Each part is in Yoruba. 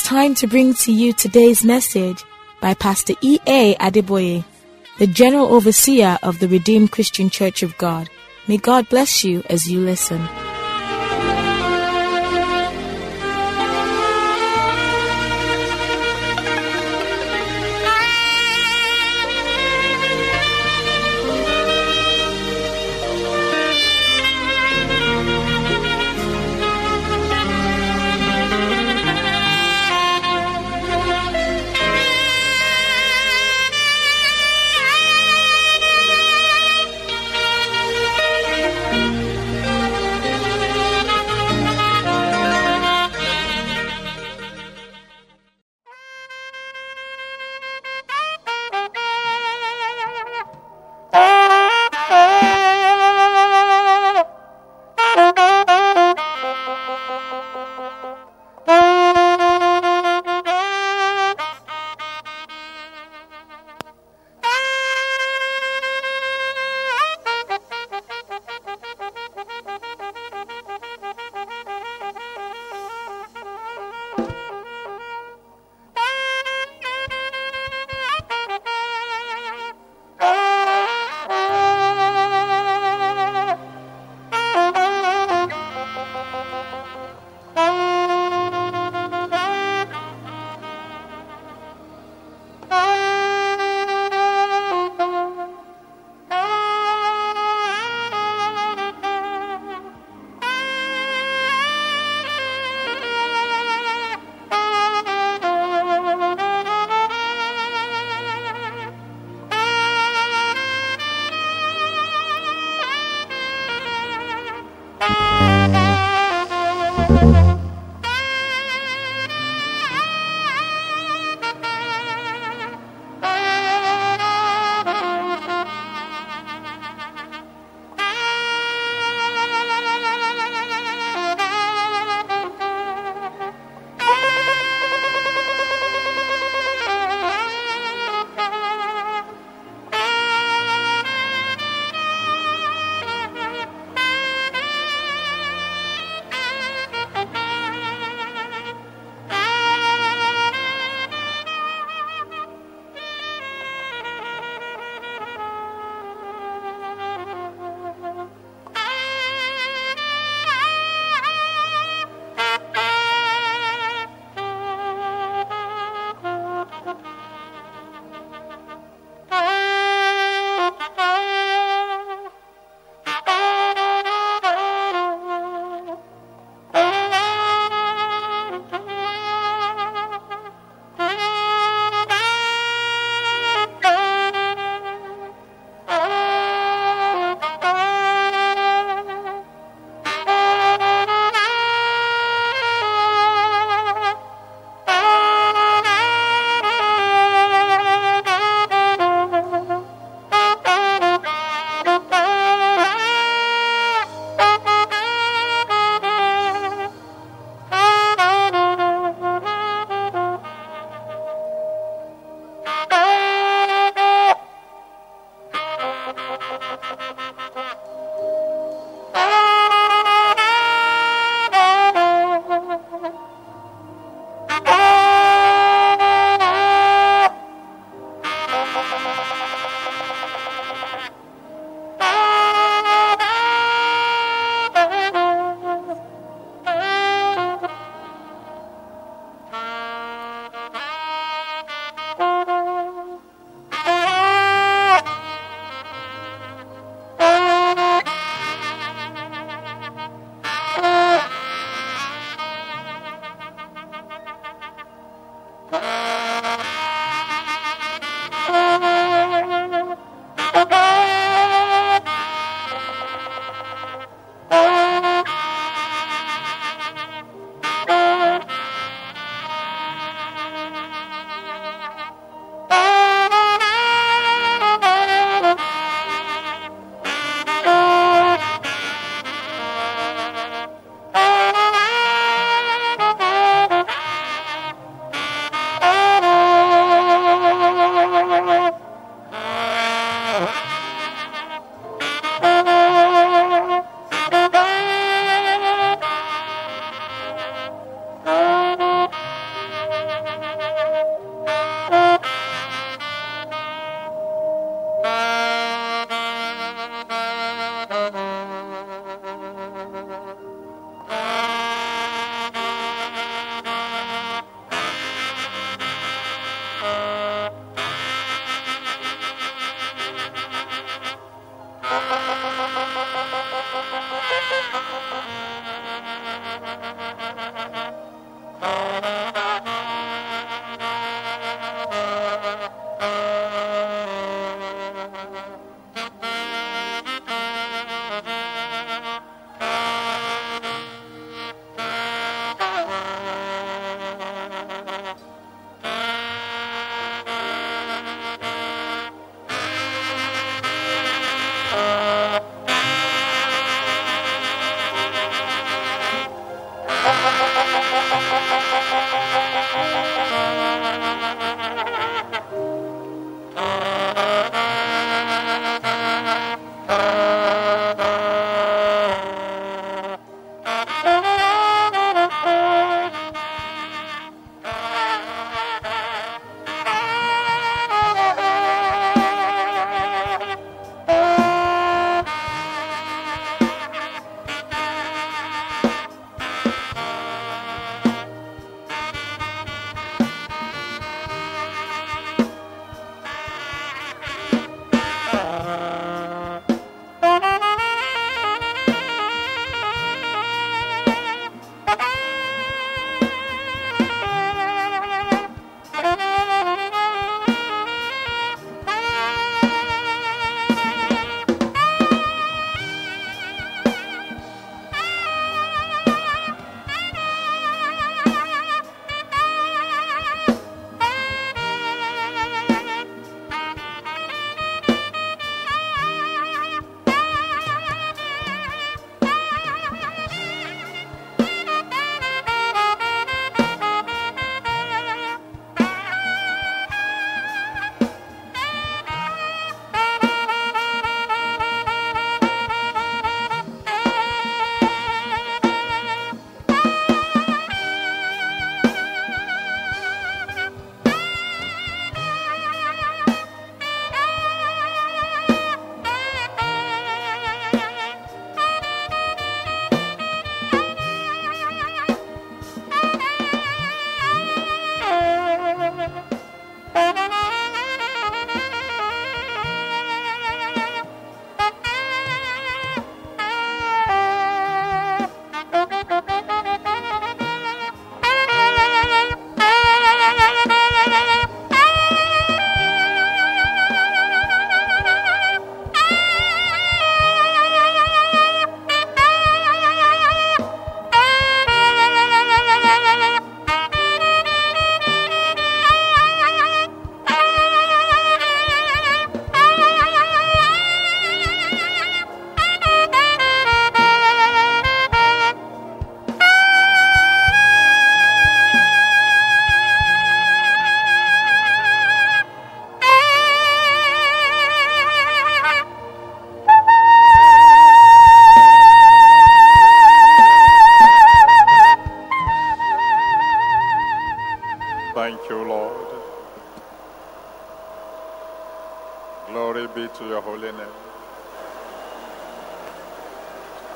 time to bring to you today's message by Pastor E.A. Adeboye, the General Overseer of the Redeemed Christian Church of God. May God bless you as you listen.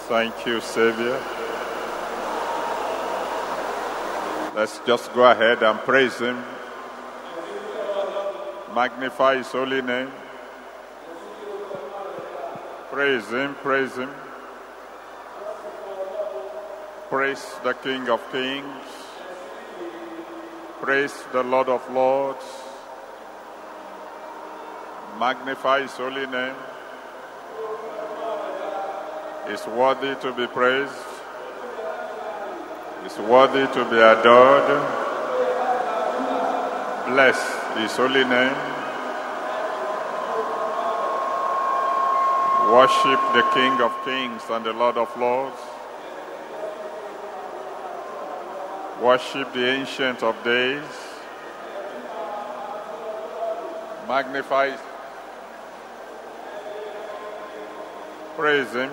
Thank you, Savior. Let's just go ahead and praise him. Magnify his holy name. Praise him, praise him. Praise the King of Kings. Praise the Lord of Lords. Magnify his holy name. He's worthy to be praised. He's worthy to be adored. Bless his holy name. Worship the King of Kings and the Lord of Lords. Worship the Ancient of Days. Magnify. Praise him.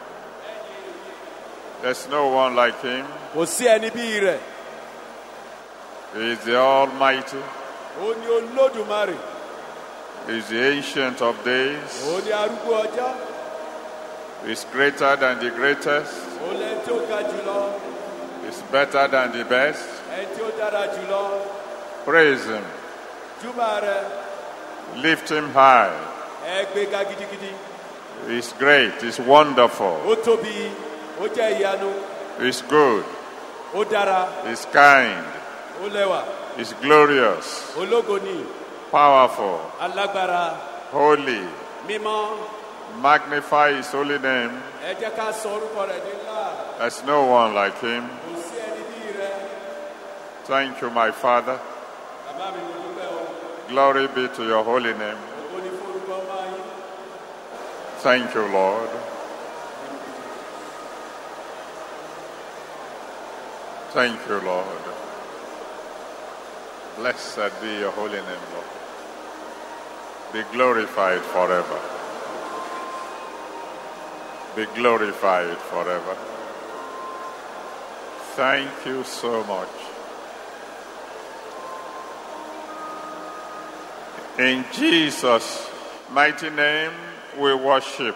There's no one like him. Kò sí ẹni bí rẹ̀. He is the Almighty. Ó ní Olódùmarè. He is the Ancient of Days. Ó ní arúgbó ọjọ́. He is greater than the greatest. Ó lẹ́ni tí ó ga jùlọ. He is better than the best. Ẹni tí ó dára jùlọ. Praise him. Júbà rẹ̀. Lift him high. Ẹ gbé ga gidigidi. He is great. He is wonderful. Ó tóbi. Ó jẹ́ ìyanu. He is good. Ó dára. He is kind. Ó lẹ́wà. He is glorious. Ológo ni. Powerful. Alágbára. Holy. Mímọ́. Magnify his holy name. Ẹ jẹ́ ká sọ orúkọ rẹ̀ ní ńlá. There's no one like him. Kò sí ẹni bí rẹ̀. Thank you, my Father. Bàbá mi mo dúpẹ́ o. Glory be to your holy name. Ògo ni fún orúkọ ọmọ yín. Thank you, Lord. Thank you, Lord. Blessed be your holy name, Lord. Be glorified forever. Be glorified forever. Thank you so much. In Jesus' mighty name, we worship.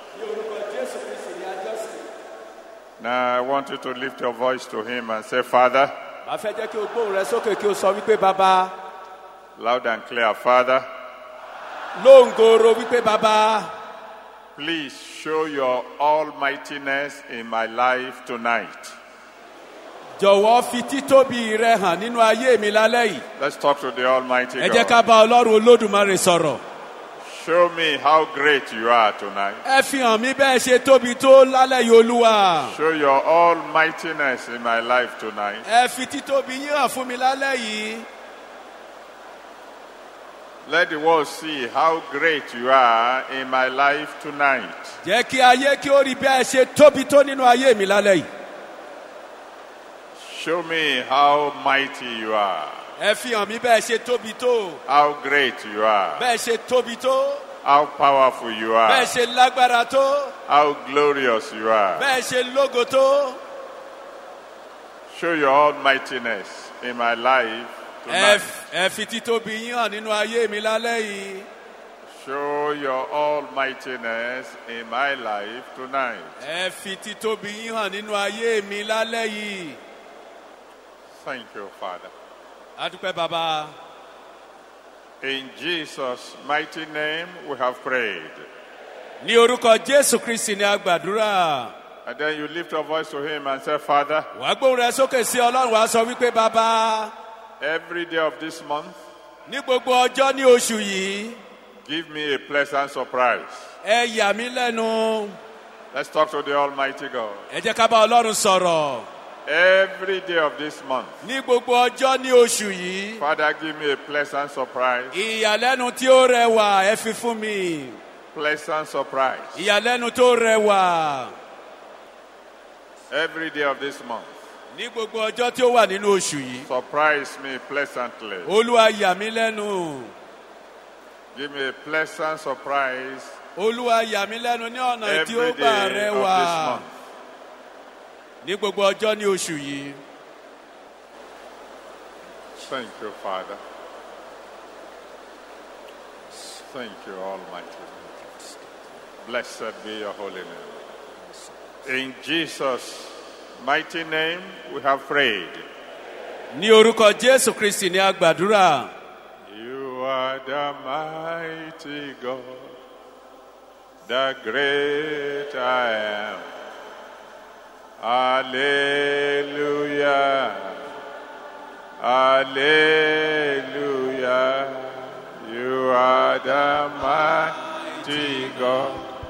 Now I want you to lift your voice to him and say, Father. Màá fẹ́ jẹ́ kí o gbóhùn rẹ sókè kí o sọ wípé bàbá. Loud and clear, Father. Lóńgòrò wípé bàbá. Please show your almightiness in my life tonight. Jọ̀wọ́ fi títóbi rẹ hàn nínú ayé mi lálẹ́ yìí. Let's talk to the Almighty Ẹ jẹ́ God. ká bá Ọlọ́run Olódùmarè sọ̀rọ̀. Show me how great you are tonight. Ẹ fi hàn mí bẹ́ẹ̀ ṣe tóbi tó lálẹ́ yìí Olúwa. Show your almightiness in my life tonight. Ẹ fi títóbi yín hàn fún mi lálẹ́ yìí. Let the world see how great you are in my life tonight. Jẹ́ kí ayé kí ó rí bẹ́ẹ̀ ṣe tóbi tó nínú ayé mi lálẹ́ yìí. Show me how mighty you are. Ẹ fi hàn mí bẹ́ẹ̀ ṣe tóbi tó. How great you are. Bẹ́ẹ̀ ṣe tóbi tó. How powerful you are. Bẹ́ẹ̀ ṣe lágbára tó. How glorious you are. Bẹ́ẹ̀ ṣe lógo tó. Show your almightiness in my life tonight. Ẹ fi títóbi yín hàn nínú ayé mi lálẹ́ yìí. Show your almightiness in my life tonight. Ẹ fi títóbi yín hàn nínú ayé mi lálẹ́ yìí. Thank you, Father. A dúpẹ́ bàbá. In Jesus' mighty name we have prayed. Ní orúkọ Jésù Kristi ni a gbàdúrà. And then you lift your voice to him and say, Father, Wàá gbóhùn rẹ sókè sí Ọlọ́run wàá sọ wípé bàbá. every day of this month, Ní gbogbo ọjọ́ ní oṣù yìí. give me a pleasant surprise. Ẹ yà mí lẹ́nu. Let's talk to the Almighty God. Ẹ jẹ́ ká bá Ọlọ́run sọ̀rọ̀. Every day of this month, Ní gbogbo ọjọ́ ní oṣù yìí. Father, give me a pleasant surprise. Ìyàlẹ́nu tí ó rẹwà ẹ fi fún mi. Pleasant surprise. Ìyàlẹ́nu tó rẹwà. Every day of this month, Ní gbogbo ọjọ́ tí ó wà nínú oṣù yìí. surprise me pleasantly. Olúwa yà mí lẹ́nu. Give me a pleasant surprise Olúwa yà mí lẹ́nu ní ọ̀nà tí ó every gbà day of rẹwà. this month. Ní gbogbo ọjọ́ ní oṣù yìí. Thank you, Father. Thank you, Almighty. Blessed be your holy name. In Jesus' mighty name we have prayed. Ní orúkọ Jésù Kristi ni a gbàdúrà. You are the mighty God, the great I am. Hallelujah. Hallelujah. You are the mighty God,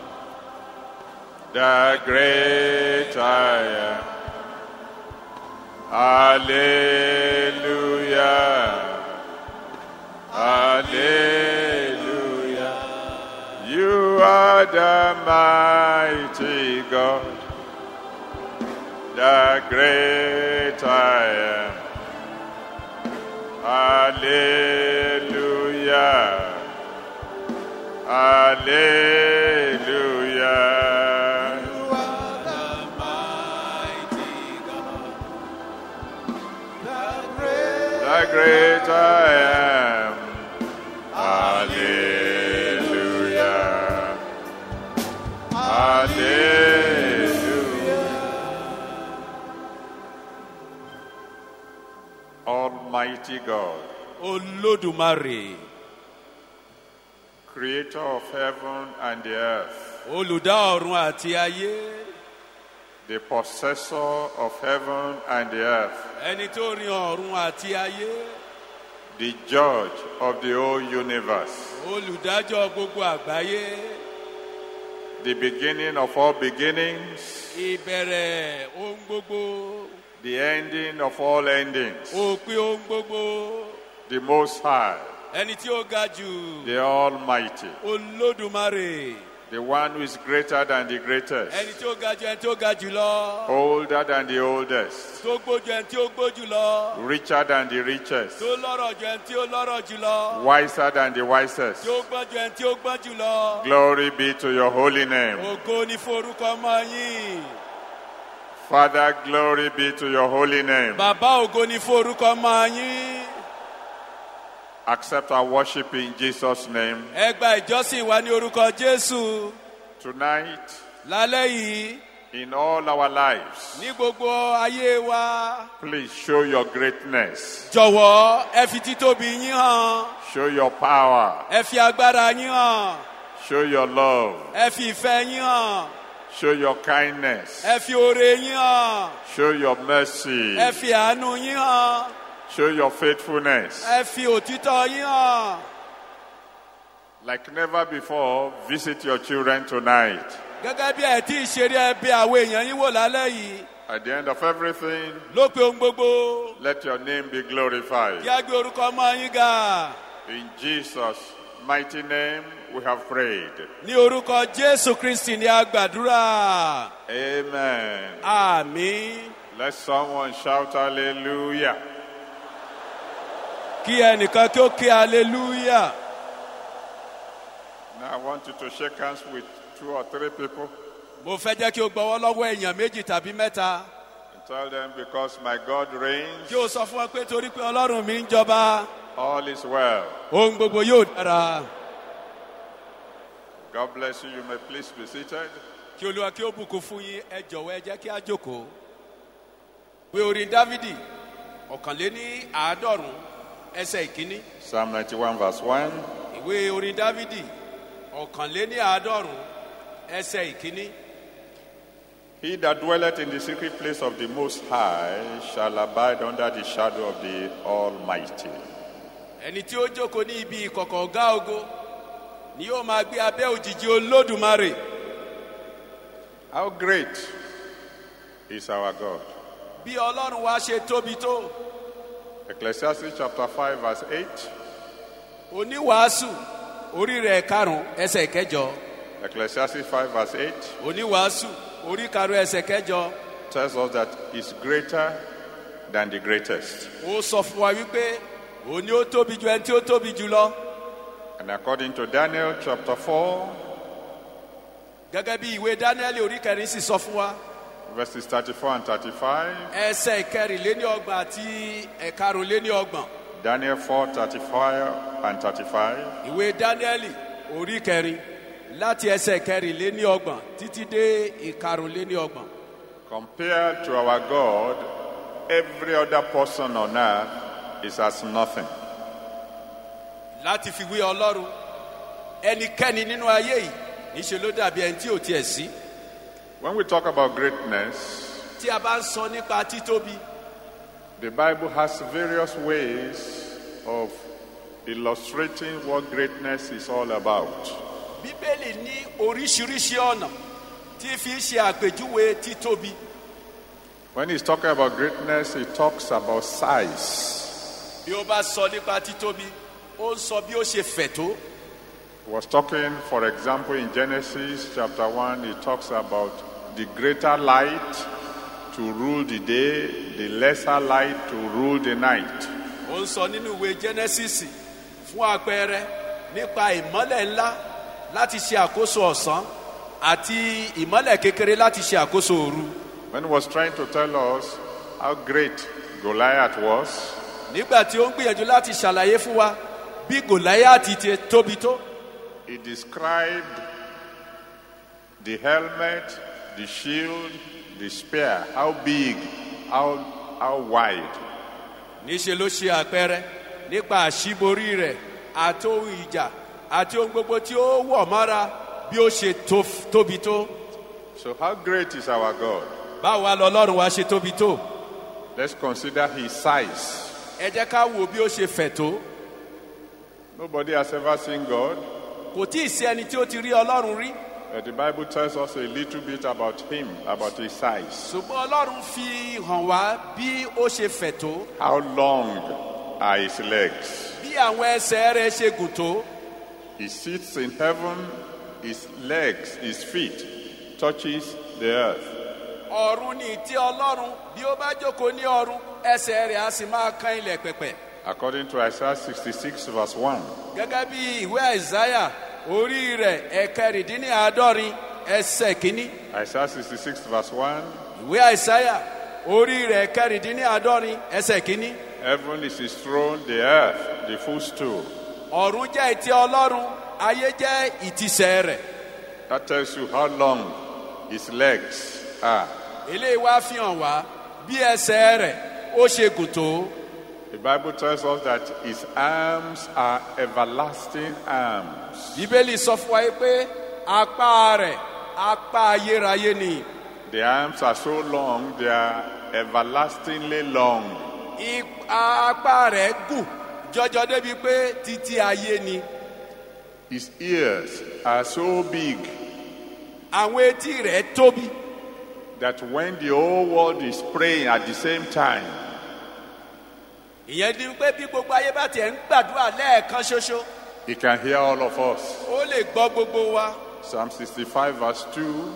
the great I am. Hallelujah. Hallelujah. You are the mighty God, the great I am. Hallelujah. Hallelujah. You are the mighty God, the great I am. Hallelujah. Hallelujah. Almighty God, Olódùmarè, Creator of heaven and the earth, olùdá ọ̀run àti ayé, the possessor of heaven and the earth, ẹni tó rin ọ̀run àti ayé, the judge of the whole universe, olùdájọ́ gbogbo àgbáyé, the beginning of all beginnings, ìbẹ̀rẹ̀ ohun gbogbo, the ending of all endings, òpin ohun gbogbo, the Most High, ẹni tí ó ga jù, the Almighty, Olódùmarè, the one who is greater than the greatest, ẹni tí ó ga jù ẹni tí ó ga jù lọ, older than the oldest, tó gbójú ẹni tí ó gbójú lọ, richer than the richest, tó lọ́rọ̀ jù ẹni tí ó lọ́rọ̀ jù lọ, wiser than the wisest. tí ó gbọ́n jù ẹni tí ó gbọ́n jù lọ. Glory be to your holy name. Ògo ni fún orúkọ ọmọ yín. Father, glory be to your holy name. Bàbá ògo ni fún orúkọ ọmọ yín. Accept our worship in Jesus' name. Ẹ gba ìjọsìn wa ní orúkọ Jésù. Tonight, Lálẹ́ yìí, in all our lives, ní gbogbo ayé wa, please show your greatness. jọ̀wọ́ ẹ fi títóbi yín hàn. Show your power. Ẹ fi agbára yín hàn. Show your love. Ẹ fi ìfẹ́ yín hàn. Show your kindness. Ẹ fi oore yín hàn. Show your mercy. Ẹ fi àánú yín hàn. Show your faithfulness. Ẹ fi òtítọ́ yín hàn. Like never before, visit your children tonight. Gẹ́gẹ́ bí ẹ tí ì ṣeré ẹbí àwọn èèyàn yín wò lálẹ́ yìí. At the end of everything, Lópin ohun gbogbo, let your name be glorified. kí á gbé orúkọ ọmọ yín ga. In Jesus' mighty name, we have prayed. Ní orúkọ Jésù Kristi ni a gbàdúrà. Amen. Àmín. Let someone shout hallelujah. Kí ẹnìkan kí ó ké hallelujah. Now I want you to shake hands with 2 or 3 people Mo fẹ́ jẹ́ kí o gbọ́wọ́ lọ́wọ́ èèyàn méjì tàbí mẹ́ta. and tell them, because my God reigns, Kí o sọ fún wọn pé torí pé Ọlọ́run mi ń jọba, all is well. ohun gbogbo yóò dára. God bless you. You may please be seated. Kí Olúwa kí ó bùkún fún yín, ẹ jọ̀wọ́ ẹ jẹ́ kí á jókòó. Ìwé orin Dávidi, 150 ẹsẹ̀ ìkíní. Psalm 91 verse 1. Ìwé orin Dávidi, 150 ẹsẹ̀ ìkíní. He that dwelleth in the secret place of the Most High shall abide under the shadow of the Almighty. Ẹni tí ó jókòó ní ibi ìkọ̀kọ̀ ọ̀gá ògo ni yóò máa gbé abẹ́ òjìji Olódùmarè. How great is our God. Bí Ọlọ́run wa ṣe tóbi tó. Ecclesiastes chapter 5 verse 8. Oníwàásù orí rẹ̀ 5 ẹsẹ̀ 8. Ecclesiastes 5 verse 8 Oníwàásù orí 5 ẹsẹ̀ 8. tells us that he's greater than the greatest. Ó sọ fún wa wípé òní ó tóbi ju ẹni tí ó tóbi jù lọ. And according to Daniel chapter 4 Gẹ́gẹ́ bí ìwé Dáníẹ́lì orí 4 sì sọ fún wa. verses 34 and 35. Ẹsẹ̀ 4 àti 5. Daniel 4, 35 and 35. Ìwé Dáníẹ́lì orí 4 láti ẹsẹ̀ kẹrìnléníọgbọ̀n títí dé ìkarùnléníọgbọ̀n. Compared to our God, every other person on earth is as nothing. Láti fi wé Ọlọ́run, ẹnikẹ́ni nínú ayé yìí níṣe ló dàbí ẹni tí ò tiẹ̀ sí. When we talk about greatness, Tí a bá ń sọ nípa títóbi, the Bible has various ways of illustrating what greatness is all about. Bíbélì ní oríṣiríṣi ọ̀nà tí fi ń ṣe àpèjúwe títóbi. When he's talking about greatness, he talks about size. Bí ó bá sọ nípa títóbi, ó ń sọ bí ó ṣe fẹ̀ tó. He was talking, for example, in Genesis chapter 1, he talks about the greater light to rule the day, the lesser light to rule the night. Ó ń sọ nínú ìwé Genesis fún àpẹẹrẹ nípa ìmọ́lẹ̀ ńlá láti ṣe àkóso ọ̀sán àti ìmọ́lẹ̀ kékeré láti ṣe àkóso òru. When he was trying to tell us how great Goliath was, Nígbà tí ó ń gbìyànjú láti ṣàlàyé fún wa bí Gòláyátì ti tóbi tó, he described the helmet, the shield, the spear, how big, how wide. níṣe ló ṣe àpẹẹrẹ nípa àṣíborí rẹ̀ àti ohun ìjà àti ohun gbogbo tí ó wọ̀ mára bí ó ṣe tóbi tó. So how great is our God? Báwo wá lọ́lọ́run wa ṣe tóbi tó? Let's consider his size. Ẹ jẹ́ ká wo bí ó ṣe fẹ̀ tó. Nobody has ever seen God, Kò tí ì sí ẹni tí ó ti rí Ọlọ́run rí. but the Bible tells us a little bit about him, about his size. Ṣùgbọ́n Ọlọ́run fi hàn wá bí ó ṣe fẹ̀ tó. How long are his legs? Bí àwọn ẹsẹ̀ rẹ̀ ṣe gùn tó. He sits in heaven, his legs, his feet touches the earth. Ọ̀run ni ìtẹ́ Ọlọ́run. Bí ó bá jókòó ní ọ̀run, ẹsẹ̀ rẹ̀ á sì máa kan ilẹ̀ pẹ̀pẹ̀. According to Isaiah 66 verse 1. Gẹ́gẹ́ bí ìwé Àìsáyà orí rẹ̀ ẹ̀kẹrìndínláàádọ́rin ẹsẹ̀ kínní. Isaiah 66 verse 1. Ìwé Àìsáyà orí rẹ̀ ẹ̀kẹrìndínláàádọ́rin ẹsẹ̀ kínní. Heaven is his throne, the earth, the footstool. Ọ̀run jẹ́ ìtẹ́ Ọlọ́run, ayé jẹ́ ìtìsẹ̀ rẹ̀. That tells you how long his legs are. Eléyìí wá fi hàn wá bí ẹsẹ̀ rẹ̀ ó ṣe gùn tó. The Bible tells us that his arms are everlasting arms. Bíbélì sọ fún wa pé apá rẹ̀ apá ayérayé ni. The arms are so long, they are everlastingly long. Apá rẹ̀ gùn jọjọ débi pé títí ayé ni. His ears are so big Àwọn etí rẹ̀ tóbi. that when the whole world is praying at the same time, Ìyẹn ni pé bí gbogbo ayé bá tiẹ̀ ń gbàdúrà lẹ́ẹ̀kan ṣoṣo, he can hear all of us. ó lè gbọ́ gbogbo wa. Psalm 65 verse 2.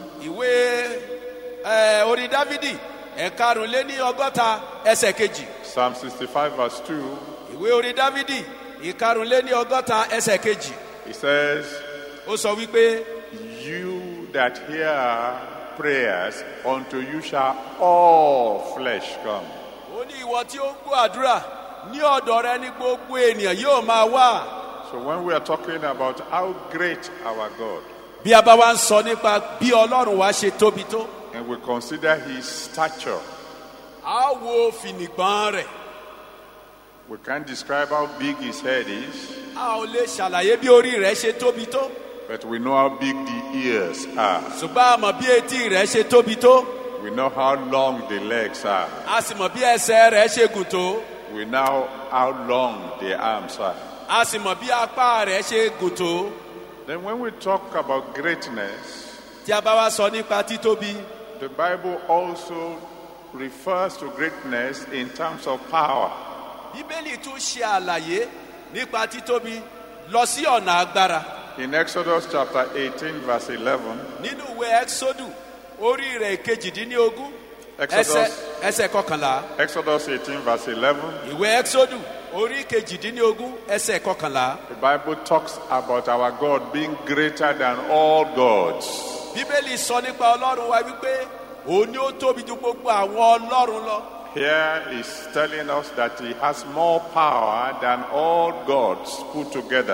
Ìwé orin Dávidi ẹ̀karùnléníọgọ́ta ẹsẹ̀ kejì. Psalm 65 verse 2. Ìwé orin Dávidi ìkarùnléníọgọ́ta ẹsẹ̀ kejì. He says, Ó sọ wípé you that hear prayers, unto you shall all flesh come. ó ní ìwọ tí ó ń gbọ́ àdúrà ní ọ̀dọ̀ rẹ ní gbogbo ènìyàn yóò máa wá. So when we are talking about how great our God, Bí a bá wá ń sọ nípa bí Ọlọ́run wa ṣe tóbi tó, and we consider his stature, a wo fìnìgbọ̀n rẹ̀. we can't describe how big his head is, A ò lè ṣàlàyé bí orí rẹ̀ ṣe tóbi tó. but we know how big the ears are. Ṣùgbọ́n a mọ̀ bí etí rẹ̀ ṣe tóbi tó. We know how long the legs are. A sì mọ̀ bí ẹsẹ̀ rẹ̀ ṣe gùn tó. We know how long the arms are. A sì mọ̀ bí apá rẹ̀ ṣe gùn tó. Then when we talk about greatness, Tí a bá wá sọ nípa títóbi, the Bible also refers to greatness in terms of power. Bíbélì tún ṣe àlàyé nípa títóbi lọ sí ọ̀nà agbára. In Exodus chapter 18 verse 11, Nínú ìwé Ẹ́xódù orí rẹ̀ kejìdínlógún Exodus ẹsẹ̀ kọkànlá. Exodus 18 verse 11, Ìwé Ẹ́xódù orí kejìdínlógún ẹsẹ̀ kọkànlá. the Bible talks about our God being greater than all gods. Bíbélì sọ nípa Ọlọ́run wa wípé òun ni ó tóbi ju gbogbo àwọn Ọlọ́run lọ. Here is telling us that he has more power than all gods put together.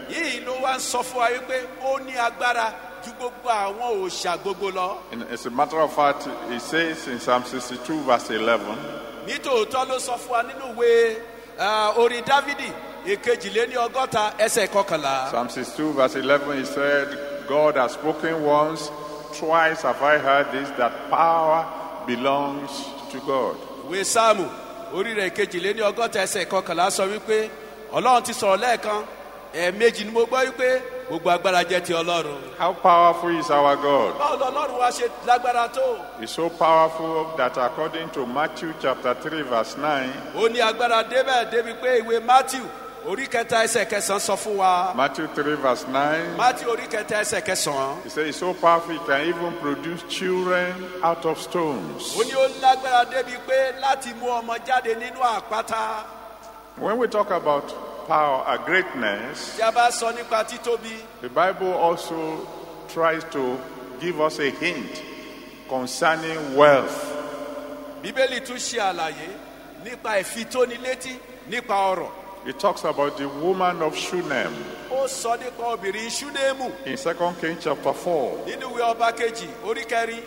yìí ló wá ń sọ fún wa wípé ó ní agbára ju gbogbo àwọn òòṣà gbogbo lọ. As a matter of fact, it says in Psalm 62 verse 11, nítòótọ́ ló sọ fún wa nínú ìwé orin Dávidi èkejìléní ọgọ́ta ẹsẹ̀ kọkànlá. Psalm 62 verse 11, he said, God has spoken once, twice have I heard this, that power belongs to God. ìwé sáàmù orí rẹ̀ èkejìléní ọgọ́ta ẹsẹ̀ kọkànlá sọ wípé Ọlọ́run ti sọ̀rọ̀ lẹ́ẹ̀kan ẹ̀ẹ̀mejì ni mo gbọ́ wípé gbogbo agbára jẹ́ ti Ọlọ́run. How powerful is our God? báwo lọ́lọ́run wá ṣe lágbára tó? He's so powerful that according to Matthew chapter 3 verse 9, ó ní agbára débẹ̀ débi pé ìwé Matthew orí kẹta ẹsẹ̀ kẹsàn-án sọ fún wa. Matthew 3 verse 9, Matthew orí kẹta ẹsẹ̀ kẹsàn-án. he says he's so powerful he can even produce children out of stones. ó ní ó lágbára débi pé láti mú ọmọ jáde nínú àpáta. When we talk about power and greatness, tí a bá sọ nípa títóbi, the Bible also tries to give us a hint concerning wealth. Bíbélì tún ṣe àlàyé nípa ìfitónilétí nípa ọrọ̀. It talks about the woman of Shunem ó sọ nípa obìnrin Ṣúnémù in 2 Kings chapter 4. nínú ìwé ọba kejì orí kẹrin.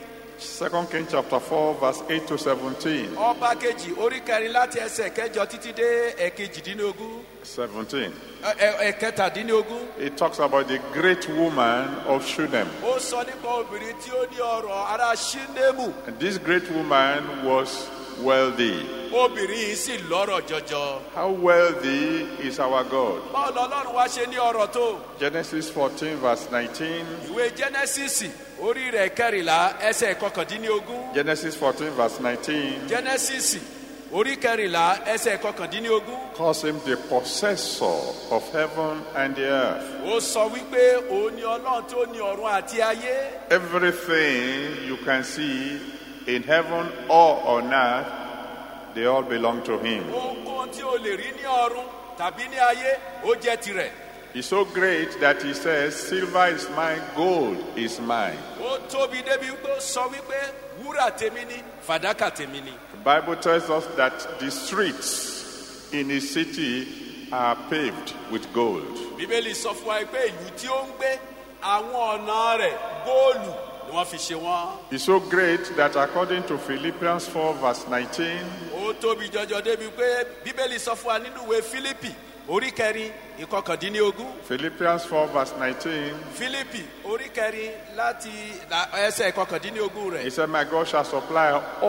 2 Kings chapter 4 verse 8 to 17. ọba kejì orí kẹrin láti ẹsẹ̀ kẹjọ títí dé ẹ̀kejìdínlógún. 17. ẹ̀kẹtàdínlógún. It talks about the great woman of Shunem. ó sọ nípa obìnrin tí ó ní ọrọ̀ ará Ṣúnémù. And this great woman was wealthy. obìnrin yìí sì lọ́rọ̀ jọjọ. How wealthy is our God? báwo lọ́lọ́run wá ṣe ní ọrọ̀ tó? Genesis 14 verse 19. ìwé Genesis orí rẹ̀ kẹrìnlá ẹsẹ̀ kọkàndínlógún. Genesis 14 verse 19 Genesis orí kẹrìnlá ẹsẹ̀ kọkàndínlógún. calls him the possessor of heaven and the earth. ó sọ wípé òun ni Ọlọ́run tó ní ọ̀run àti ayé. Everything you can see in heaven or on earth, they all belong to him. ohunkóhun tí o lè rí ní ọ̀run tàbí ní ayé ó jẹ́ tirẹ̀. He's so great that he says, silver is mine, gold is mine. ó tóbi débi pé ó sọ wípé wúrà tèmi ni fàdákà tèmi ni. The Bible tells us that the streets in his city are paved with gold. Bíbélì sọ fún wa pé ìlú tí ó ń gbé àwọn ọ̀nà rẹ̀ góòlù ni wọ́n fi ṣe wọ́n. He's so great that according to Philippians 4 verse 19, ó tóbi jọjọ débi pé Bíbélì sọ fún wa nínú ìwé Fílípì orí kẹrin ìkọkàndínlógún. Philippians 4 verse 19, Fílípì orí kẹrin láti ẹsẹ̀ ìkọkàndínlógún he rẹ̀. said, my God shall supply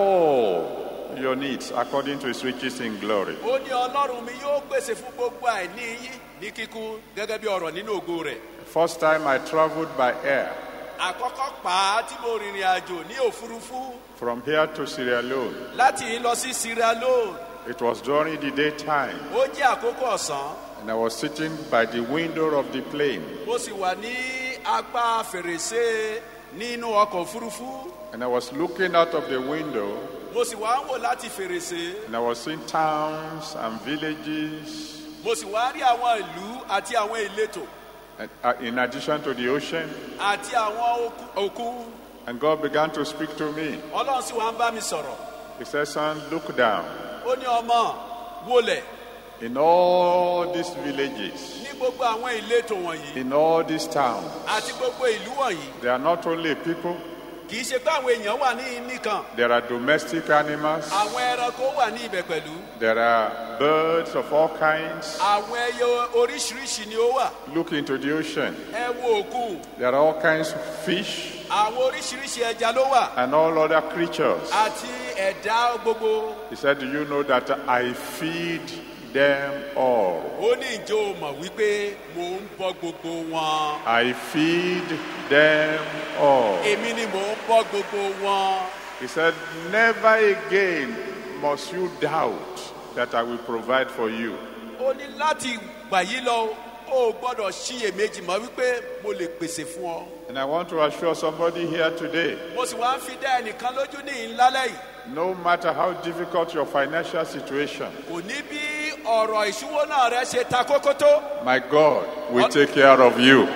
all your needs according to his riches in glory. ó ní Ọlọ́run mi yóò pèsè fún gbogbo àìní yín ní kíkún gẹ́gẹ́ bí ọ̀rọ̀ nínú ògo rẹ̀. The first time I traveled by air àkọ́kọ́ pa á tí mo rìnrìn àjò ní òfurufú from here to Sierra Leone, láti yín lọ sí Sierra Leone. it was during the daytime, ó jẹ́ àkókò ọ̀sán. and I was sitting by the window of the plane, mo sì wà ní apá fèrèsé nínú ọkọ̀ òfurufú. and I was looking out of the window, mo sì wá ń wò láti fèrèsé. and I was seeing towns and villages, mo sì wá rí àwọn ìlú àti àwọn ìletò and, in addition to the ocean, àti àwọn òkun. and God began to speak to me. Ọlọ́run sì wá ń bá mi sọ̀rọ̀. He said, son, look down. ó ní ọmọ wólẹ̀ In all these villages, ní gbogbo àwọn ìletò wọ̀nyí in all these towns, àti gbogbo ìlú wọ̀nyí. they are not only people, kì í ṣe pé àwọn èèyàn wà ní nìkan. there are domestic animals, àwọn ẹranko wà ní ibẹ̀ pẹ̀lú. there are birds of all kinds. àwọn ẹyẹ oríṣiríṣi ni ó wà. Look into the ocean. ẹ wo òkun. There are all kinds of fish àwọn oríṣiríṣi ẹja ló wà. and all other creatures. àti ẹ̀dá gbogbo. He said, do you know that I feed them all? ó ní ìjọ o mọ̀ wípé mò ń bọ́ gbogbo wọn. I feed them all. èmi ni mò ń bọ́ gbogbo wọn. He said, never again must you doubt that I will provide for you. ó ní láti gbà yí lọ ó gbọ́dọ̀ ṣiyèméjì mọ́ wípé mo lè pèsè fún ọ. And I want to assure somebody here today, mo sì wá ń fi dá ẹnìkan lójú ní ìlálẹ́ yìí. no matter how difficult your financial situation, kò ní bí ọ̀rọ̀ ìṣúwó náà rẹ ṣe ta kókó tó. my God will take care of you.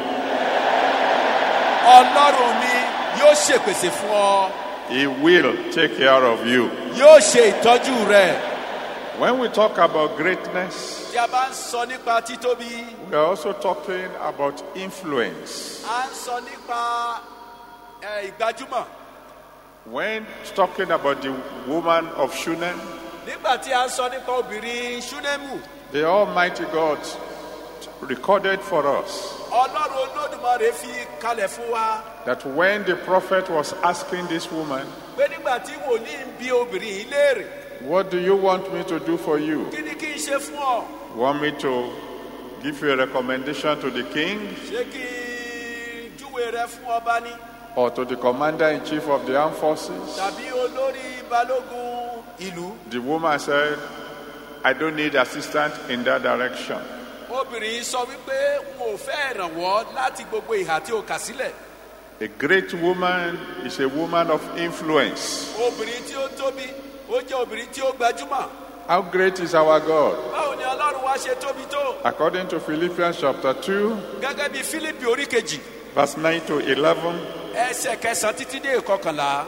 Ọlọ́run mi yóò ṣèpèsè fún ọ. He will take care of you. yóò ṣe ìtọ́jú rẹ. When we talk about greatness, tí a bá ń sọ nípa títóbi, we are also talking about influence. a ń sọ nípa ìgbajúmọ̀. When talking about the woman of Shunem, Nígbà tí a ń sọ nípa obìnrin Ṣúnẹ́mù, the Almighty God recorded for us Ọlọ́run Olódùmarè fi kalẹ̀ fún wa that when the prophet was asking this woman, pé nígbà tí wòlíì ń bi obìnrin yìí léèrè, what do you want me to do for you? kí ni kí n ṣe fún ọ? Want me to give you a recommendation to the king Ṣé kí n júwe rẹ fún ọba ni? or to the commander-in-chief of the armed forces? Tàbí olórí balógun ìlú? The woman said, I don't need assistance in that direction. Obìnrin yìí sọ wípé n ò fẹ́ ìrànwọ́ láti gbogbo ìhà tí o kà sílẹ̀. A great woman is a woman of influence. Obìnrin tí ó tóbi, ó jẹ́ obìnrin tí ó gbajúmọ̀. How great is our God? Báwo ni Ọlọ́run wa ṣe tóbi tó? According to Philippians chapter 2, Gẹ́gẹ́ bí Fílípì orí kejì, verse 9 to 11, ẹsẹ̀ kẹsàn-án títí dé ìkọkànlá.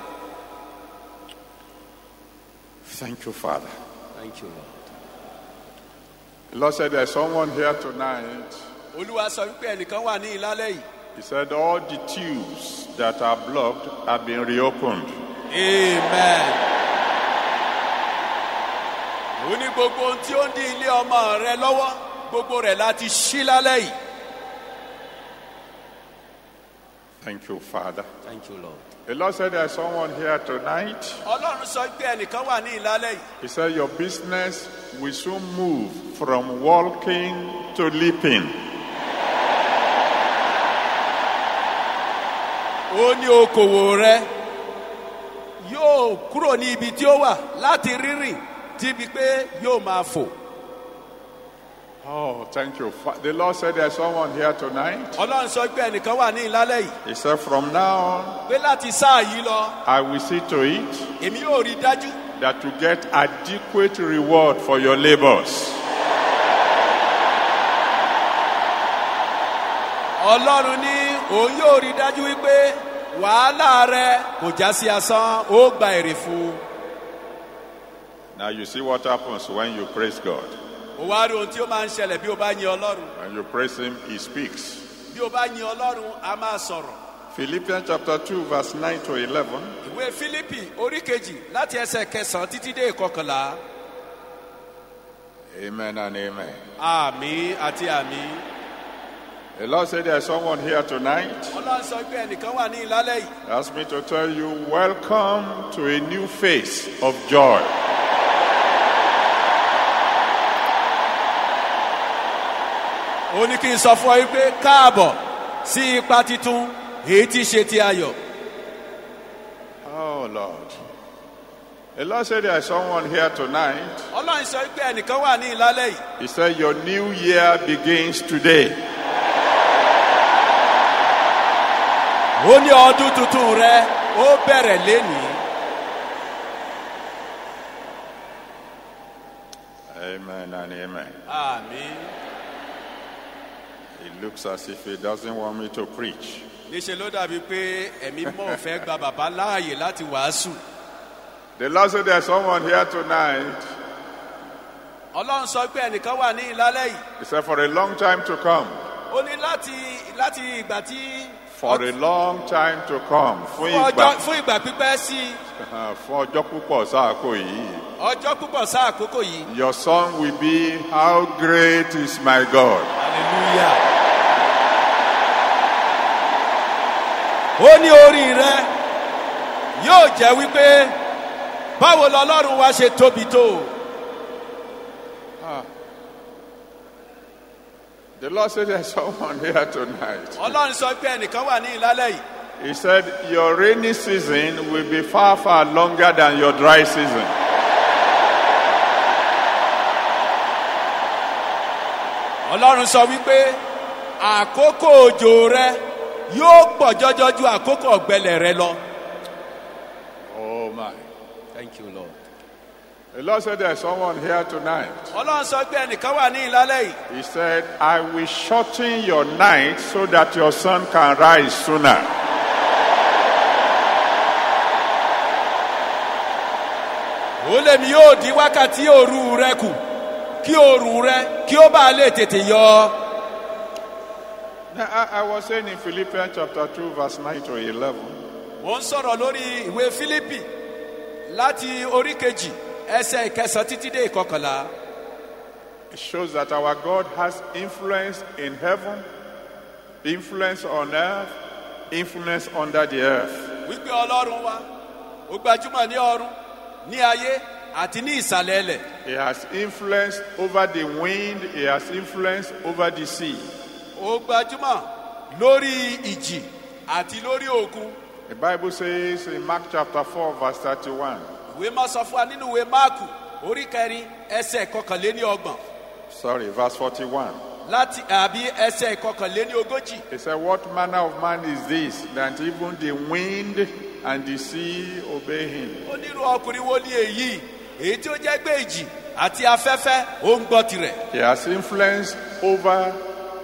thank you, Father. Thank you, Lord. The Lord said there's someone here tonight. Olúwa sọ wípé ẹnìkan wà ní ìlálẹ́ yìí. He said all the tubes that are blocked have been reopened. Amen. Ó ní gbogbo ohun tí ó ń dí ilé ọmọ rẹ lọ́wọ́, gbogbo rẹ̀ láti ṣí lálẹ́ yìí. Thank you, Father. Thank you, Lord. The Lord said there's someone here tonight. Ọlọ́run sọ pé ẹnìkan wà ní ìlálẹ́ yìí. He said your business will soon move from walking to leaping. Ó ní okòwò rẹ yóò kúrò ní ibi tí ó wà láti rírìn díbi pé yóò máa fò. Oh, thank you. The Lord said there's someone here tonight. Ọlọ́run sọ pé ẹnìkan wà ní ìlálẹ́ yìí. He said from now on, Pé láti sáà yìí lọ, I will see to it èmi yóò rí dájú that you get adequate reward for your labors. Ọlọ́run ní òun yóò rí dájú wípé wàhálà rẹ kò já sí asán, ó gba èrè fún. Now you see what happens when you praise God. Ó wá rí ohun tí ó máa ń ṣẹlẹ̀ bí o bá yin Ọlọ́run. When you praise Him, He speaks. Bí o bá yin Ọlọ́run, a máa sọ̀rọ̀. Philippians chapter 2, verse 9 to 11. Ìwé Fílípì orí kejì láti ẹsẹ̀ kẹsàn-án títí dé ìkọkànlá. Amen and amen. Àmín àti àmín. The Lord said there's someone here tonight. Ọlọ́run sọ pé ẹnìkan wà ní ìlálẹ́ yìí. He asked me to tell you, welcome to a new phase of joy. Ó ní kí n sọ fún ọ wípé káàbọ̀ sí ipa titun èyí tí ṣe ti ayọ̀. Oh, Lord. The Lord said there's someone here tonight. Ọlọ́run sọ pé ẹnìkan wà ní ìlálẹ́ yìí. He said your new year begins today. Ó ní ọdún tuntun rẹ ó bẹ̀rẹ̀ lénìí. Amen and amen. Àmín. It looks as if He doesn't want me to preach. Níṣe ló dàbí pé ẹ̀mí mọ́ ò fẹ́ gba bàbá láàyè láti wàásù. The Lord said there's someone here tonight. Ọlọ́run sọ pé ẹnìkan wà ní ìlálẹ́ yìí. He said for a long time to come. Ó ní láti ìgbà tí. For a long time to come. Fún ìgbà pípẹ́ sí i. Fún ọjọ́ púpọ̀ sáàkó yìí. Ọjọ́ púpọ̀ sáà àkókò yìí. Your song will be, how great is my God. Hallelujah. Ó ní orin rẹ yóò jẹ́ wípé báwo lọ́lọ́run wa ṣe tóbi tó. The Lord said there's someone here tonight. Ọlọ́run sọ pé ẹnìkan wà ní ìlálẹ́ yìí. He said your rainy season will be far, far longer than your dry season. Ọlọ́run sọ wípé àkókò òjò rẹ yóò pọ̀ jọjọ ju àkókò ọ̀gbẹlẹ̀ rẹ lọ. Oh my. Thank you, Lord. The Lord said there's someone here tonight. Ọlọ́run sọ pé ẹnìkan wà ní ìlálẹ́ yìí. He said, I will shorten your night so that your sun can rise sooner. Ó ó lè mi yóò dín wákàtí òru rẹ kù kí òru rẹ kí ó bá lè tètè yọ. Now, I was saying in Philippians chapter 2, verse 9 to 11, mo ń sọ̀rọ̀ lórí ìwé Fílípì láti orí kejì ẹsẹ̀ ìkẹsàn títí dé ìkọkànlá. it shows that our God has influence in heaven, influence on earth, influence under the earth. wípé ọlọ́run wa ó gbajúmọ̀ ní ọ̀run ní ayé àti ní ìsàlẹ̀ ẹlẹ̀. He has influence over the wind, he has influence over the sea. ó gbajúmọ̀ lórí ìjì àti lórí òkun. The Bible says in Mark chapter 4, verse 31, ìwé máa sọ fún wa nínú ìwé Máàkù orí kẹrin ẹsẹ̀ ìkọkànléní ọgbọ̀n verse 41. láti àbí ẹsẹ̀ ìkọkànléní ogójì. He said, what manner of man is this, that even the wind and the sea obey him? onírú ọkùnrin wo ni èyí èyí tí ó jẹ́ pé ìjì àti afẹ́fẹ́ ó ń gbọ́ tirẹ̀. He has influence over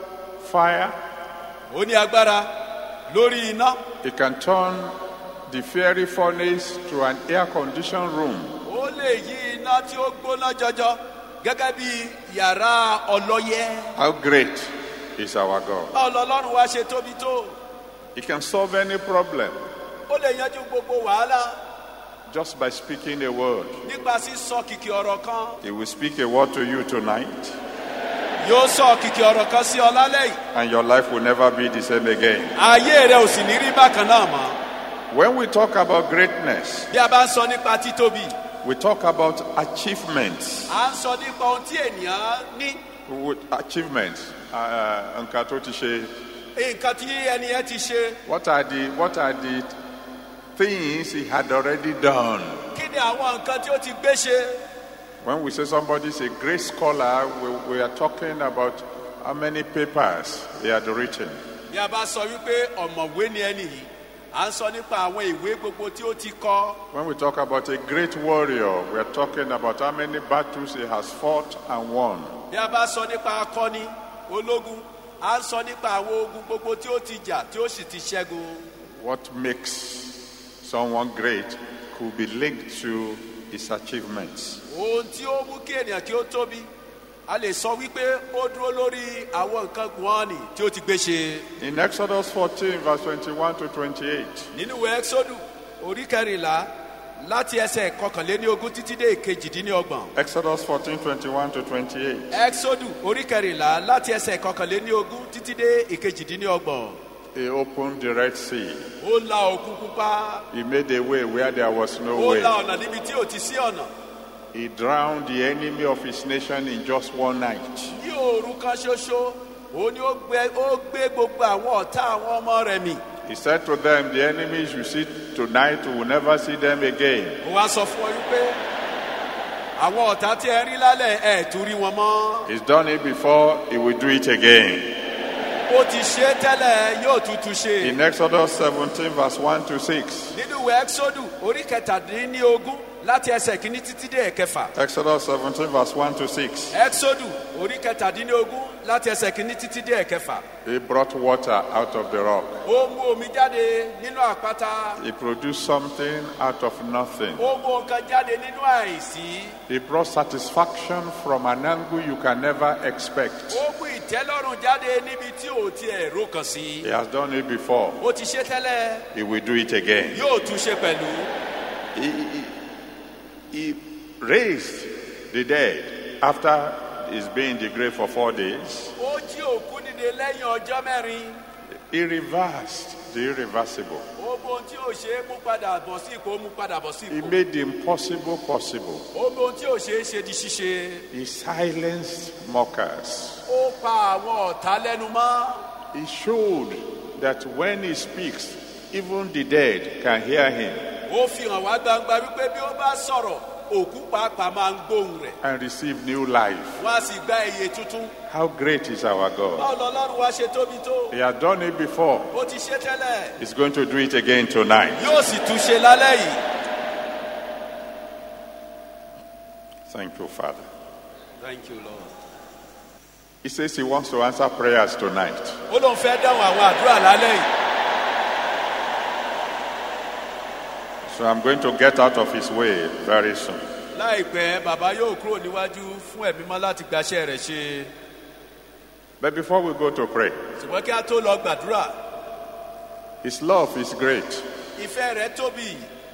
fire. ó ní agbára lórí iná. He can turn the fiery furnace to an air-conditioned room. ó lè yí iná tí ó gbóná jọjọ gẹ́gẹ́ bí yàrá ọlọ́yẹ́. How great is our God? báwo lọ́lọ́run wa ṣe tóbi tó. He can solve any problem ó lè yanjú gbogbo wàhálà just by speaking a word. nípa sísọ kìkì ọ̀rọ̀ kan. He will speak a word to you tonight, yóò sọ kìkì ọ̀rọ̀ kan sí ọ lálẹ́ yìí. and your life will never be the same again. ayé rẹ ò sì ní rí bákan náà mọ́. When we talk about greatness, bí a bá ń sọ nípa títóbi, we talk about achievements. à ń sọ nípa ohun tí ènìyàn ní. With achievements, nǹkan tó ti ṣe. nǹkan tí ẹni yẹn ti ṣe. What are the things he had already done? kí ni àwọn nǹkan tí ó ti gbé ṣe. When we say somebody is a great scholar, we are talking about how many papers he had written. bí a bá sọ wípé ọ̀mọ̀wé ni ẹni yìí, à ń sọ nípa àwọn ìwé gbogbo tí ó ti kọ. When we talk about a great warrior, we are talking about how many battles he has fought and won. bí a bá sọ nípa akọni ológun, à ń sọ nípa àwọn ogun gbogbo tí ó ti jà tí ó sì ti ṣẹ́gun. What makes someone great could be linked to his achievements. ohun tí ó mú kí ènìyàn kí ó tóbi, a lè sọ wípé ó dúró lórí àwọn nǹkan gbọ́nì tí ó ti gbé ṣe. In Exodus 14, verse 21 to 28, nínú ìwé Ẹ́xódù orí kẹrìnlá láti ẹsẹ̀ kọkànléníogún títí dé ìkejìdínlọ́gbọ̀n. Exodus 14, 21 to 28. Ẹ́xódù orí kẹrìnlá láti ẹsẹ̀ kọkànléníogún títí dé ìkejìdínlọ́gbọ̀n. He opened the Red Sea. ó la òkun pupa. He made a way where there was no ó way. la ọ̀nà níbi tí ò ti sí ọ̀nà. He drowned the enemy of his nation in just one night. ní òru kan ṣoṣo ó ní ó gbé gbogbo àwọn ọ̀tá àwọn ọmọ rẹ̀ mì. He said to them, the enemies you see tonight, we will never see them again. ó wá sọ fún ọ wípé àwọn ọ̀tá tí ẹ rí lálẹ́ ẹ̀ tún rí wọn mọ́. He's done it before, he will do it again. ó ti ṣe tẹ́lẹ̀ yóò tuntun ṣe. In Exodus 17, verse 1 to 6. nínú ìwé Ẹ́xódù orí kẹtàdínlógún láti ẹsẹ̀ kìíní títí dé ẹ̀kẹfà. Exodus 17, verse 1 to 6. Ẹ́xódù orí kẹtàdínlógún láti ẹsẹ̀ kìíní títí dé ẹ̀kẹfà. He brought water out of the rock. ó mú omi jáde nínú àpáta. He produced something out of nothing. ó mú nǹkan jáde nínú àìsí. He brought satisfaction from an angle you can never expect. ó mú ìtẹ́lọ́rùn jáde níbi tí ò tiẹ̀ rò kàn sí. He has done it before. ó ti ṣe tẹ́lẹ̀ He will do it again. yóò tún ṣe pẹ̀lú. He raised the dead after he's been in the grave for 4 days. ó jí òkú dìde lẹ́yìn ọjọ́ mẹ́rin. He reversed the irreversible. ó mú ohun tí ò ṣe é mú padà bọ̀ sí ipò ó mú padà bọ̀ sí He ipò. made the impossible possible. ó mú ohun tí ò ṣe é ṣe di ṣíṣe. He silenced mockers. ó pa àwọn ọ̀tá lẹ́nu mọ́. He showed that when he speaks, even the dead can hear him ó fi hàn wá gbangba wípé bí ó bá sọ̀rọ̀ òkú pàápàá máa ń gbóhùn rẹ̀. and receive new life. wọ́n á sì gba iye tuntun. How great is our God? báwo lọ́lọ́run wá ṣe tóbi tó. He has done it before. ó ti ṣe tẹ́lẹ̀. He's going to do it again tonight. yóò sì tún ṣe lálẹ́ yìí. Thank you, Father. Thank you, Lord. He says he wants to answer prayers tonight. ó lóun fẹ́ dáhùn àwọn àdúrà lálẹ́ yìí. So I'm going to get out of his way very soon. láìpẹ́ bàbá yóò kúrò níwájú fún ẹ̀mí mọ́ láti gbaṣẹ́ rẹ̀ ṣe. But before we go to pray, ṣùgbọ́n kí a tó lọ gbàdúrà, His love is great. ìfẹ́ rẹ̀ tóbi.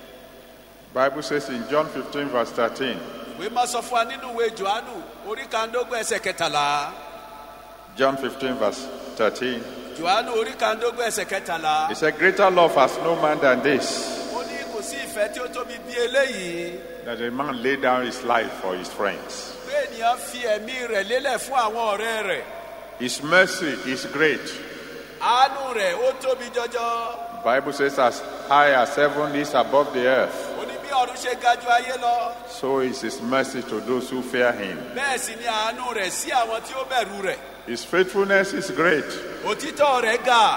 Bible says in John 15 verse 13, Ìwé máa sọ fún wa nínú ìwé Jòhánù orí kàndógún ẹsẹ̀ 13. John 15 verse 13, Jòhánù orí kàndógún ẹsẹ̀ 13. He said, greater love has no man than this, Ó ní kò sí ìfẹ́ tí ó tóbi bí eléyìí. that a man lay down his life for his friends. Pé ènìyàn fi ẹ̀mí rẹ̀ lélẹ̀ fún àwọn ọ̀rẹ́ rẹ̀. His mercy is great. Àánú rẹ̀ ó tóbi jọjọ. Bible says as high as heaven is above the earth, Ó ní bí ọ̀run ṣe ga ju ayé lọ. so is his mercy to those who fear him. Bẹ́ẹ̀ sì ni àánú rẹ̀ sí àwọn tí ó bẹ̀rù rẹ̀. His faithfulness is great. Òtítọ́ rẹ̀ ga.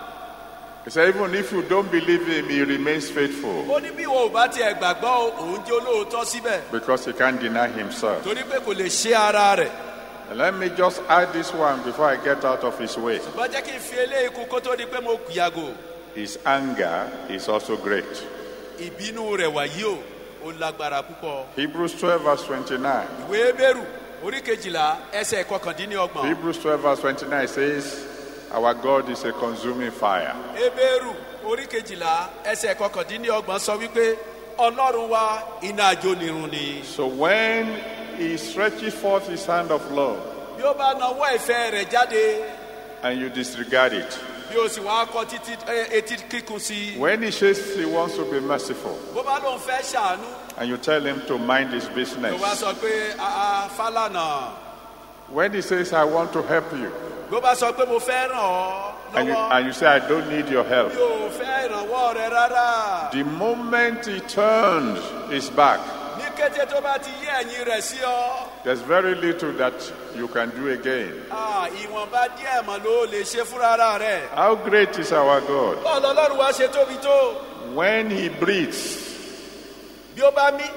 He said even if you don't believe him, he remains faithful Ó ní bí wo ò bá tiẹ̀ gbàgbọ́ òun jẹ́ olóòótọ́ síbẹ̀. because he can't deny himself. Torí pé kò lè ṣe ara rẹ̀. And let me just add this one before I get out of his way. Ṣùgbọ́n jẹ́ kí n fi eléyìí kún kó tó di pé mo yàgò. His anger is also great. Ìbínú rẹ̀ wàyí o, ó lágbára púpọ̀. Hebrews 12 verse 29. Ìwé Hébérù orí 12 ẹsẹ̀ 29. Hebrews 12 verse 29 says, our God is a consuming fire. Hébérù orí 12 ẹsẹ̀ 29 sọ wípé Ọlọ́run wa iná ajónirun ni. So when he stretches forth his hand of love Bí ó bá nawọ́ ìfẹ́ rẹ̀ jáde, and you disregard it, bí ó sì wá kọ títí etí kíkún sí i. when he says he wants to be merciful Bó bá lóun fẹ́ ṣàánú, and you tell him to mind his ló business, wá sọ pé Fálànà. when he says I want to help you Bó bá sọ pé mo fẹ́ ràn ọ́ lọ́wọ́, and you say I don't need your help, mi ò fẹ́ ìrànwọ́ rẹ rárá. the moment he turns his back, Ní kété tó bá ti yí ẹ̀yìn rẹ̀ sí ọ, there's very little that you can do again. ìwọ̀nba díẹ̀ mọ̀ ló lè ṣe fúnra rẹ̀. How great is our God? Bọ́ọ̀lù Ọlọ́run wá ṣe tóbi tó. When he breathes, Bí ó bá mí,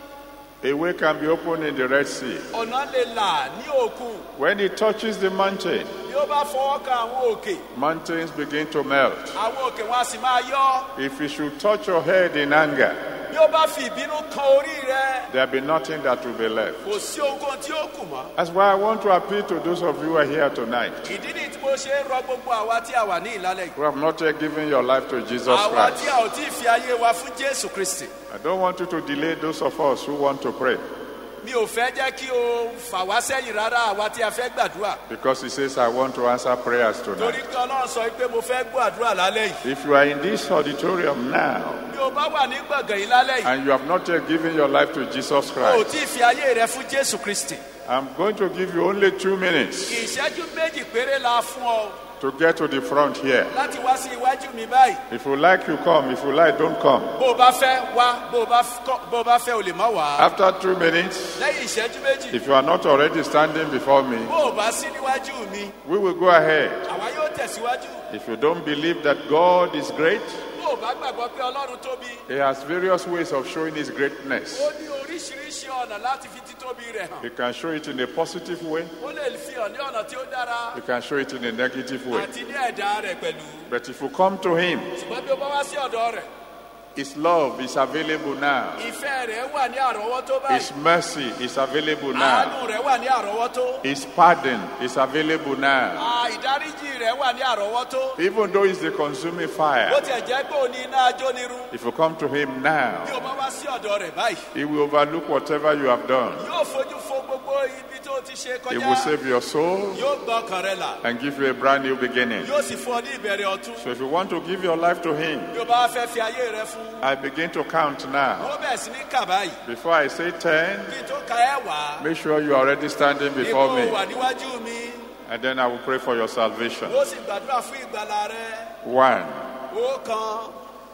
a way can be opened in the Red Sea. ọ̀nà lè là ní òkun. When he touches the mountain, Bí ó bá fọwọ́ kan àwọn òkè, mountains begin to melt. àwọn òkè wọn a sì máa yọ́. If he should touch your head in anger, Bí ó bá fi ìbínú kan orí rẹ̀, there'll be nothing that will be left. kò sí ohunkóhun tí ó kù mọ́. That's why I want to appeal to those of you who are here tonight, Ìdí nìyí tí mo ṣe ń rọ gbogbo àwa tí a wà ní ìlálẹ̀ yìí. who have not yet given your life to Jesus Àwa tí Christ. a ò tí ì fi ayé wa fún Jésù Kristi. I don't want you to delay those of us who want to pray, Mi ò fẹ́ jẹ́ kí o fà wá sẹ́yìn rárá àwa tí a fẹ́ gbàdúrà. because he says, I want to answer prayers Torí tonight. pé Ọlọ́run sọ pé mo fẹ́ gbọ́ àdúrà lálẹ́ yìí. If you are in this auditorium now Bí o bá wà ní gbọ̀ngàn yìí lálẹ́ yìí, and you have not yet given your life to Jesus o ò Christ, tí ì fi ayé rẹ fún Jésù Kristi. I'm going to give you only 2 minutes Ìṣẹ́jú méjì péré la fún ọ to get to the front here. láti wá sí iwájú mi báyìí. If you like, you come. If you like, don't come. Bó o bá fẹ́ wá, bó o bá fẹ́ o lè má wá. After 2 minutes, Lẹ́yìn ìṣẹ́jú méjì, if you are not already standing before me, bó o bá sí níwájú mi, we will go ahead. àwa yóò tẹ̀síwájú. If you don't believe that God is great, Bó o bá gbàgbọ́ pé Ọlọ́run tóbi, He has various ways of showing His greatness. ó ní oríṣiríṣi ọ̀nà láti fi títóbi rẹ̀ hàn. He can show it in a positive way, Ó lè fi hàn ní ọ̀nà tí ó dára He can show it in a negative way. àti ní ẹ̀dá rẹ̀ pẹ̀lú. But if you come to Him, Ṣùgbọ́n bí o bá wá sí ọ̀dọ̀ rẹ̀, His love is available now. ìfẹ́ rẹ̀ wà ní àrọ́wọ́tó báyìí. His mercy is available now. Àánú rẹ̀ wà ní àrọ́wọ́tó. His pardon is available now. Ìdáríjì rẹ̀ wà ní àrọ́wọ́tó. Even though He's the consuming Bó fire, tiẹ̀ jẹ́ pé òní iná ajónirun. if you come to Him now, Bí o bá wá sí ọ̀dọ̀ rẹ̀ báyìí, He will overlook whatever you have done. yóò fojú fo gbogbo ibi tó ti ṣe He kọjá. will save your soul Yóò gbọ́ ọkàn rẹ là. and give you a brand new beginning. Yóò sì fún ọ ní ìbẹ̀rẹ̀ ọ̀tun. So if you want to give your life to Him, Bí o bá fẹ́ fi ayé rẹ fún, I begin to count now. ó bẹ̀rẹ̀ sí ní kà báyìí. Before I say 10, Kí n tó ka ẹ̀wàá, make sure you are already standing before ipò me. wà níwájú mi. And then I will pray for your salvation. Ó sì gbàdúrà fún ìgbàlà rẹ. 1, Ọ̀kan,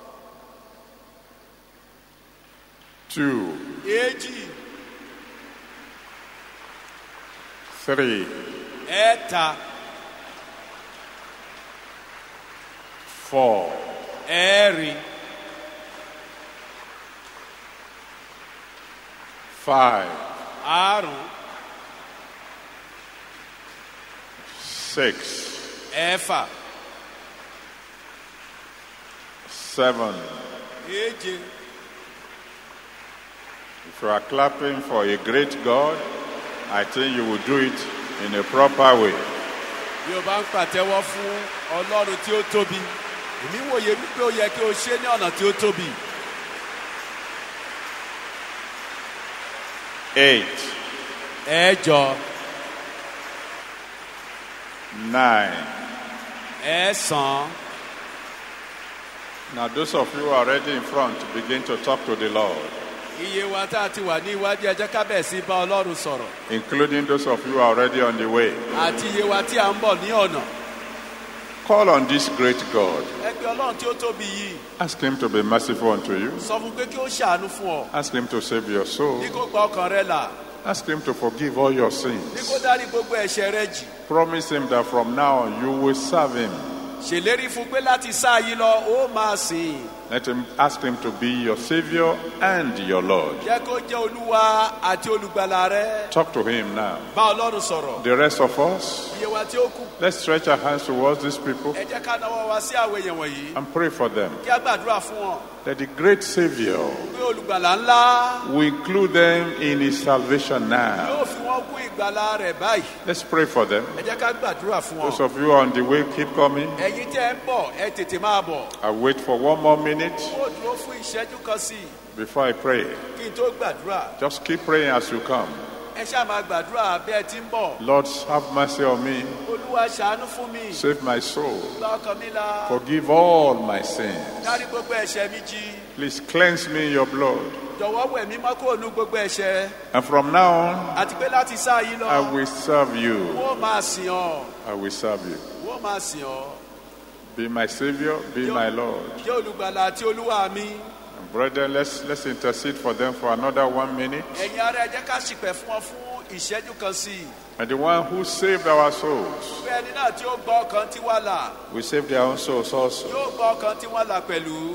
2, èjì, 3, ẹ̀ta, 4, ẹ̀rin, 5, àrún, 6, ẹ̀fà, 7, èje, If you are clapping for a great God, I think you will do it in a proper way. bí o bá ń pàtẹ́wọ́ fún ọlọ́run tí ó tóbi èmi wòye wípé ó yẹ kí o ṣe ní ọ̀nà tí ó tóbi. 8, ẹ̀jọ 9. ẹ̀sán. Now those of you who are already in front, begin to talk to the Lord, iye wa tá a ti wà ní iwájú ẹ jẹ́ ká bẹ̀rẹ̀ sí bá ọlọ́run sọ̀rọ̀ including those of you who are already on the way. àti iye wa tí a ń bọ̀ ní ọ̀nà. Call on this great God. ẹ pe ọlọ́run tí ó tóbi yìí Ask him to be merciful unto you. sọ fún pé kí ó ṣàánú fún ọ Ask him to save your soul. ní kó gba ọkàn rẹ là Ask him to forgive all your ní sins. kó dárí gbogbo ẹ̀ṣẹ̀ rẹ jì. Promise him that from now on you will serve him. ṣèlérí fún pé láti sáà yìí lọ ó máa sìn. Ask him to be your Savior and your Lord. jẹ́ kó jẹ́ olúwa àti olùgbàlà rẹ. Talk to him now. bá ọlọ́run sọ̀rọ̀. The rest of us, iye wa tí ó kù let's stretch our hands towards these people ẹ jẹ́ ká náwó wa sí àwọn èèyàn wọ̀nyí and pray for them. kí á gbàdúrà fún wọn That the great Savior pé olùgbàlà ńlá will include them in his salvation now. yóò fi wọn kún ìgbàlà rẹ̀ báyìí. Let's pray for them. ẹ jẹ́ ká gbàdúrà fún Those wọn. of you on the way, keep coming. ẹ̀yin tẹ́ ẹ ń bọ̀ ẹ tètè máa bọ̀. I'll wait for one more minute ó dúró fún ìṣẹ́jú kan sí i before I pray. kí n tó gbàdúrà. Just keep praying as you come. ẹ ṣáà máa gbàdúrà bí ẹ ti ń bọ̀. Lord, have mercy on me. olúwa ṣàánú fún mi. Save my soul. gba ọkàn mi là. Forgive all my sins. dárí gbogbo ẹ̀ṣẹ̀ mi jì. Please cleanse me in your blood. jọ̀wọ́ wẹ̀ mí mọ́ kúrò ní gbogbo ẹ̀ṣẹ̀. And from now on, àti pé láti sáà yìí lọ. I will serve you. wọ́n máa sìn ọ́. I will serve you. wọ́n máa sìn ọ́. Be my Savior, be my Lord. jẹ́ olùgbàlà àti olúwa mi. And brethren, let's intercede for them for another 1 minute. ẹ̀yin ará ẹ jẹ́ ká ṣìpẹ̀ fún wọn fún ìṣẹ́jú kan sí i. And the one who saved our souls pé ẹni náà tí ó gbọ́ ọkàn tí wà là will save their own souls also. yóò gbọ́ ọkàn tí wọ́n là pẹ̀lú.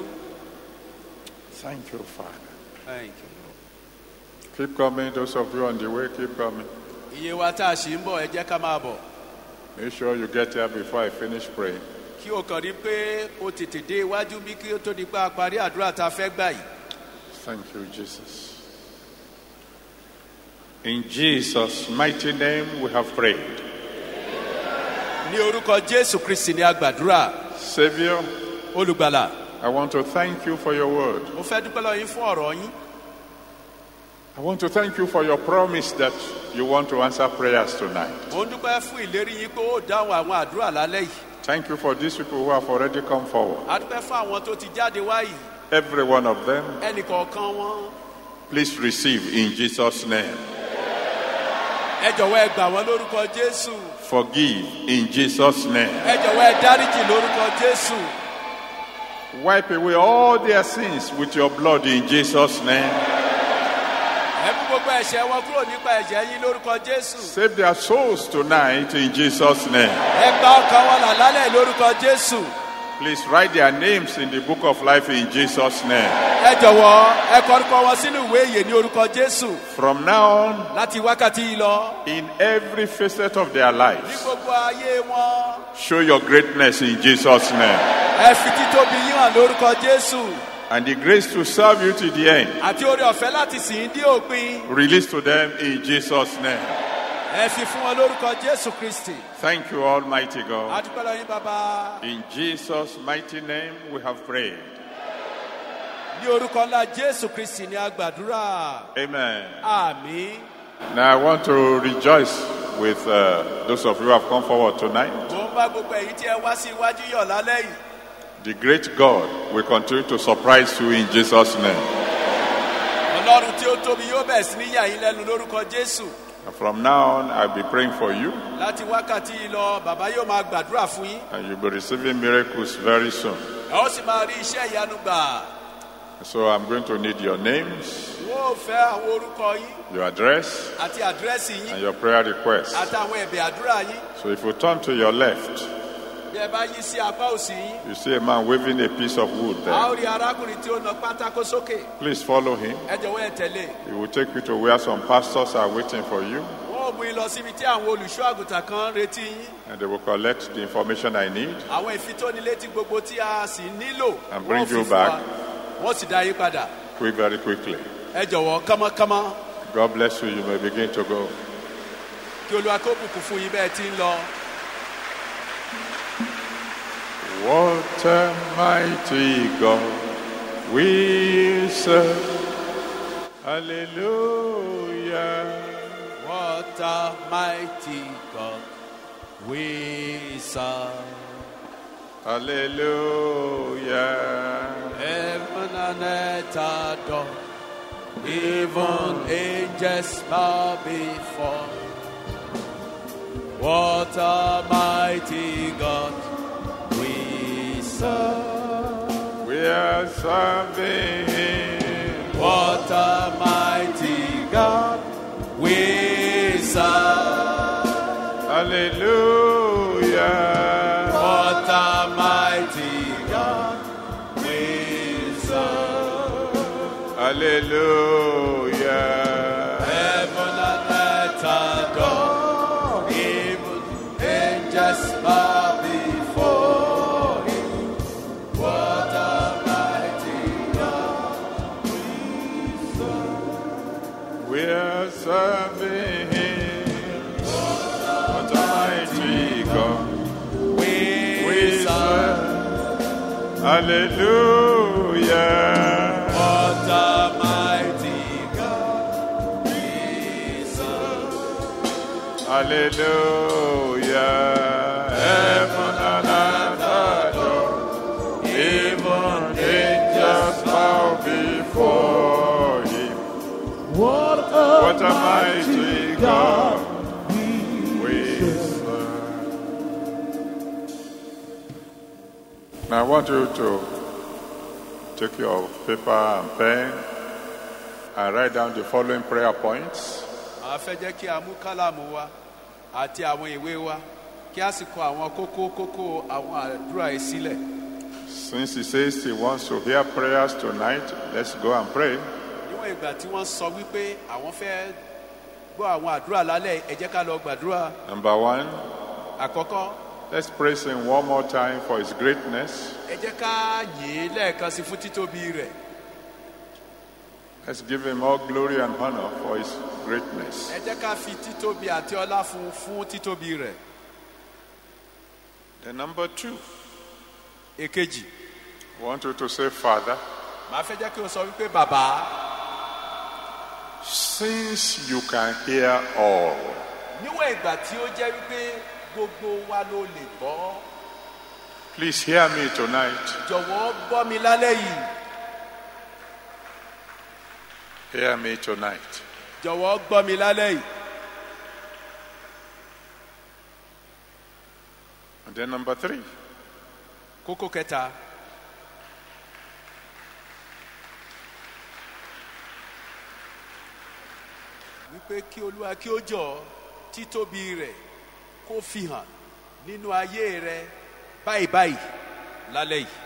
Thank you, Father. Thank you. Keep coming. Those of you on the way, keep coming. iye wa tá a ṣì ń bọ̀ ẹ jẹ́ ká máa bọ̀. Make sure you get here before I finish praying. kí o kàn rí pé o tètè dé iwájú bí kí o tó di pa parí àdúrà tá a fẹ́ gbà yìí. Thank you, Jesus. In Jesus' mighty name we have prayed. ní orúkọ jésù kristi ní agbàdúrà. Savior, olùgbàlà I want to thank you for your word. mo fẹ́ dúpẹ́ lọ́wọ́ yín fún ọ̀rọ̀ yín. I want to thank you for your promise that you want to answer prayers tonight. mo ń dúpẹ́ fún ìlérí yín pé ó dáhùn àwọn àdúrà lálẹ́ yìí. Thank you for these people who have already come forward. a dúpẹ́ fún àwọn tó ti jáde wá yìí. Every one of them, ẹnì kọ̀ọ̀kan wọn. please receive in Jesus' name. ẹ jọ̀wọ́ ẹ gbà wọ́n lórúkọ jésù. Forgive in Jesus' name. ẹ jọ̀wọ́ ẹ dáríjì lórúkọ jésù. Wipe away all their sins with your blood in Jesus' name. ẹ mú gbogbo ẹ̀ṣẹ̀ wọn kúrò nípa ẹ̀jẹ̀ yín lórúkọ jésù. Save their souls tonight in Jesus' name. ẹ gba ọkàn wọn là lálẹ́ lórúkọ jésù. Please write their names in the book of life in Jesus' name. ẹ jọ̀wọ́ ẹ kọrúkọ wọn sínú ìwé ìyè ní orúkọ jésù. From now on, láti wákàtí yìí lọ. in every facet of their ní lives, gbogbo ayé wọn. show your greatness in Jesus' name. ẹ fi títóbi yín hàn lórúkọ jésù. And the grace to serve you to the end, àti oore ọ̀fẹ́ láti sìn ín dé òpin. release to them in Jesus' name. ẹ fi fún wọn lórúkọ jésù kristi. Thank you, Almighty God. adúpẹ́ lọ́wọ́ yín bàbá. In Jesus' mighty name we have prayed. ní orúkọ ńlá jésù kristi ní agbàdúrà. Amen. àmín. Now I want to rejoice with those of you who have come forward tonight. mo ń bá gbogbo èyí tí ẹ wá sí iwájú yọ̀ lálẹ́ yìí. The great God will continue to surprise you in Jesus' name. ọlọ́run tí ó tóbi yóò bẹ̀rẹ̀ sí ní yà yín lẹ́nu lórúkọ jésù. And from now on, I'll be praying for you, láti wákàtí yìí lọ bàbá yóò máa gbàdúrà fún yín. and you'll be receiving miracles very soon. ẹ ó sì máa rí iṣẹ́ ìyanu gbà. So I'm going to need your names, wọ́n ò fẹ́ àwọn orúkọ yín your address, àti àdírẹ́sì yín and your prayer requests. àtàwọn ẹ̀bẹ̀ àdúrà yín. So if you turn to your left, bí ẹ bá yí sí apá òsì yín. you see a man waving a piece of wood a ó there. rí arákùnrin tí ó na pátákó sókè. Please follow him. ẹ jọ̀wọ́ ẹ tẹ̀lé. He will take you to where some pastors are waiting for you, wọ́n ò mú yín lọ síbi tí àwọn olùṣọ́ àgùntàn kan ń retí yín. and they will collect the information I need. àwọn ìfitónilétí gbogbo tí a sì nílò. And bring wọ́n you fi fún back. wa. wọ́n sì dá yín padà. Very quickly. ẹ jọ̀wọ́ kánmọ́kánmọ́ God bless you. You may begin to go. kí olúwa kó bùkún fún yín bẹ́ẹ̀ tí ń lọ. What a mighty God we serve. Hallelujah. What a mighty God we serve. Hallelujah. Heaven and earth adore, even angels bow before. What a mighty God we serve. We are serving Him. What a mighty God we serve. Hallelujah. What a mighty God we serve. Hallelujah. Heaven and earth adore, even angels bow before Him. What a mighty God We are serving Him. What a mighty God we serve. Hallelujah. What a mighty God we serve. Hallelujah. Heaven and earth adore. Even angels bow before Him. What What a mighty God we serve. Now I want you to take your paper and pen and write down the following prayer points. A fẹ́ jẹ́ kí a mú kálámù wa àti àwọn ìwé wa kí a sì kọ àwọn kókó àwọn àdúrà yìí sílẹ̀. Since he says he wants to hear prayers tonight, let's go and pray. Níwọ̀n ìgbà tí wọ́n sọ wípé àwọn fẹ́ gbọ́ àwọn àdúrà lálẹ́, ẹ jẹ́ ká lọ gbàdúrà. Number one, Àkọ́kọ́, let's praise him one more time for his greatness. ẹ jẹ́ ká yìn ín lẹ́ẹ̀kan sí fún títóbi rẹ̀. Let's give him all glory and honor for his greatness. Ẹ jẹ́ ká fi títóbi àti ọlá fún títóbi rẹ̀. Then number two, Èkejì, I want you to say, Father, màá fẹ́ jẹ́ kí o sọ wípé bàbá, since you can hear all, níwọ̀n ìgbà tí ó jẹ́ wípé gbogbo wa ló lè gbọ́, please hear me tonight. jọ̀wọ́ gbọ́ mi lálẹ́ yìí. Hear me tonight. Jọ̀wọ́ gbọ́ mi lálẹ́ yìí. And then number three, Kókó kẹta, wípé kí Olúwa kí ó jọ títóbi rẹ̀ kó fi hàn nínú ayé rẹ báyìí lálẹ́ yìí.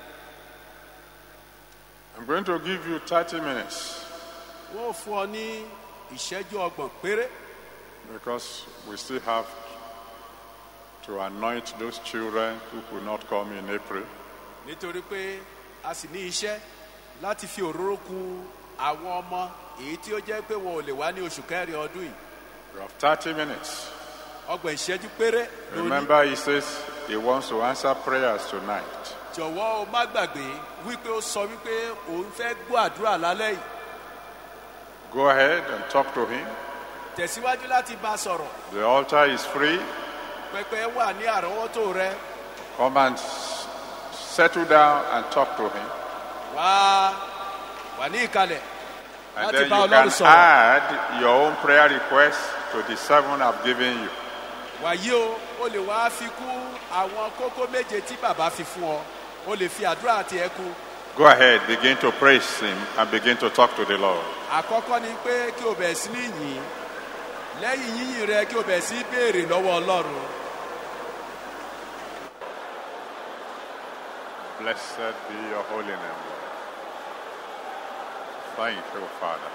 I'm going to give you 30 minutes Wọ́n fún ọ ní ìṣẹ́jú 30 péré because we still have to anoint those children who could not come in April. nítorí pé a sì ní iṣẹ́ láti fi òróró kun àwọn ọmọ èyí tí ó jẹ́ pé wọn ò lè wá ní oṣù kẹrin ọdún yìí. You have 30 minutes. 30 ìṣẹ́jú péré lóní. Remember, he says he wants to answer prayers tonight. Jọ̀wọ́ o má gbàgbé wípé ó sọ wípé òun fẹ́ gbọ́ àdúrà lálẹ́ yìí. Go ahead and talk to him. Tẹ̀síwájú láti bá a sọ̀rọ̀. The altar is free. Pẹpẹ wà ní àrọ́wọ́tó rẹ. Come and settle down and talk to him. Wà ní ìkàlẹ̀ And láti then bá you Ọlọ́run can sọ̀rọ̀. add your own prayer request to the 7 I've given you. Wàyí o lè wá fi kún àwọn kókó méje tí bàbá fi fún ọ. O lè fi àdúrà àti ẹkún. Go ahead, begin to praise him and begin to talk to the Lord. Àkọ́kọ́ ni pé kí o bẹ̀rẹ̀ sí ní yìn. Lẹ́yìn yíyìn rẹ kí o bẹ̀rẹ̀ sí béèrè lọ́wọ́ Ọlọ́run. Blessed be your holy name, Lord. Thank you, Father.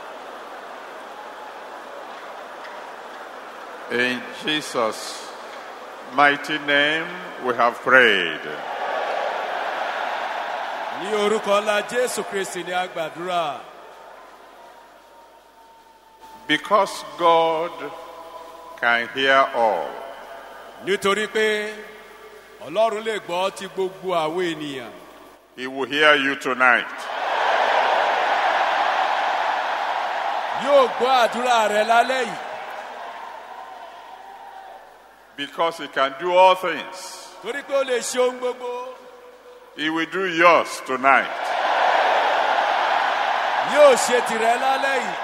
In Jesus' mighty name, we have prayed. Ní orúkọ ńlá Jésù Kristi ni a gbàdúrà. Because God can hear all. nítorí pé ọlọ́run lè gbọ́ ti gbogbo àwọn ènìyàn. He will hear you tonight. yóò gbọ́ àdúrà rẹ lálẹ́ yìí. Because he can do all things. torí pé ó lè ṣe ohun gbogbo. He will do yours tonight. yóò ṣe tìrẹ lálẹ́ yìí.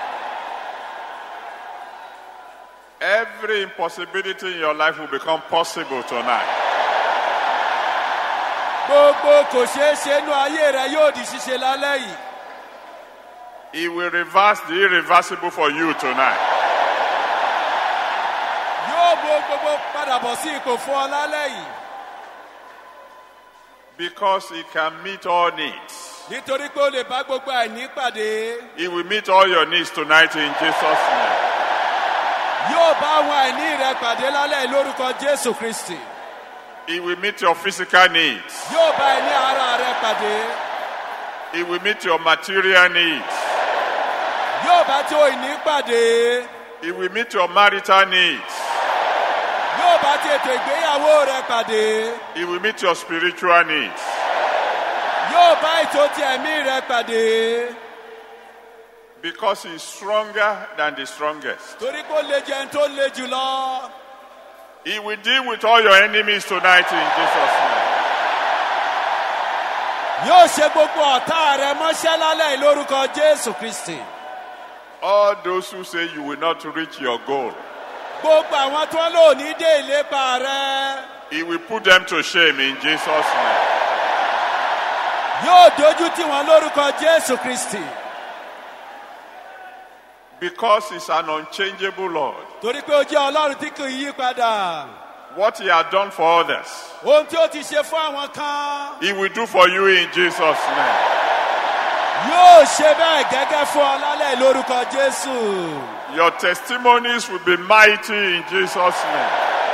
Every impossibility in your life will become possible tonight. gbogbo kò ṣeé ṣe nú ayé rẹ yóò di ṣíṣe lálẹ́ yìí. He will reverse the irreversible for you tonight. yóò mú gbogbo padà bọ̀ sí ipò fún ọ lálẹ́ yìí. Because he can meet all needs. nítorí pé ó lè bá gbogbo àìní pàdé. He will meet all your needs tonight in Jesus' name. yóò bá àwọn àìní rẹ pàdé lálẹ́ yìí lórúkọ Jésù Kristi. He will meet your physical needs. yóò bá àìní ara rẹ pàdé. He will meet your material needs. yóò bá tí ó ìní pàdé. He will meet your marital needs. yóò bá tí ètò ìgbéyàwó rẹ pàdé. He will meet your spiritual needs. yóò bá ètò ti ẹ̀mí rẹ pàdé. Because he is stronger than the strongest. torí pé ó le jẹun tó le jùlọ. He will deal with all your enemies tonight in Jesus' name. yóò ṣe gbogbo ọ̀tá rẹ mọ́ṣẹ́ lálẹ́ yìí lórúkọ Jésù Kristi. All those who say you will not reach your goal, gbogbo àwọn tó lò ní dé ìlépa rẹ. he will put them to shame in Jesus' name. yóò dojú tì wọ́n lórúkọ Jésù Kristi. Because he's an unchangeable Lord. torí pé ó jẹ́ Ọlọ́run tí kì í yí padà. What he has done for others, ohun tí ó ti ṣe fún àwọn kan. he will do for you in Jesus' name. yóò ṣe bẹ́ẹ̀ gẹ́gẹ́ fún ọ lálẹ́ yìí lórúkọ Jésù. Your testimonies will be mighty in Jesus' name.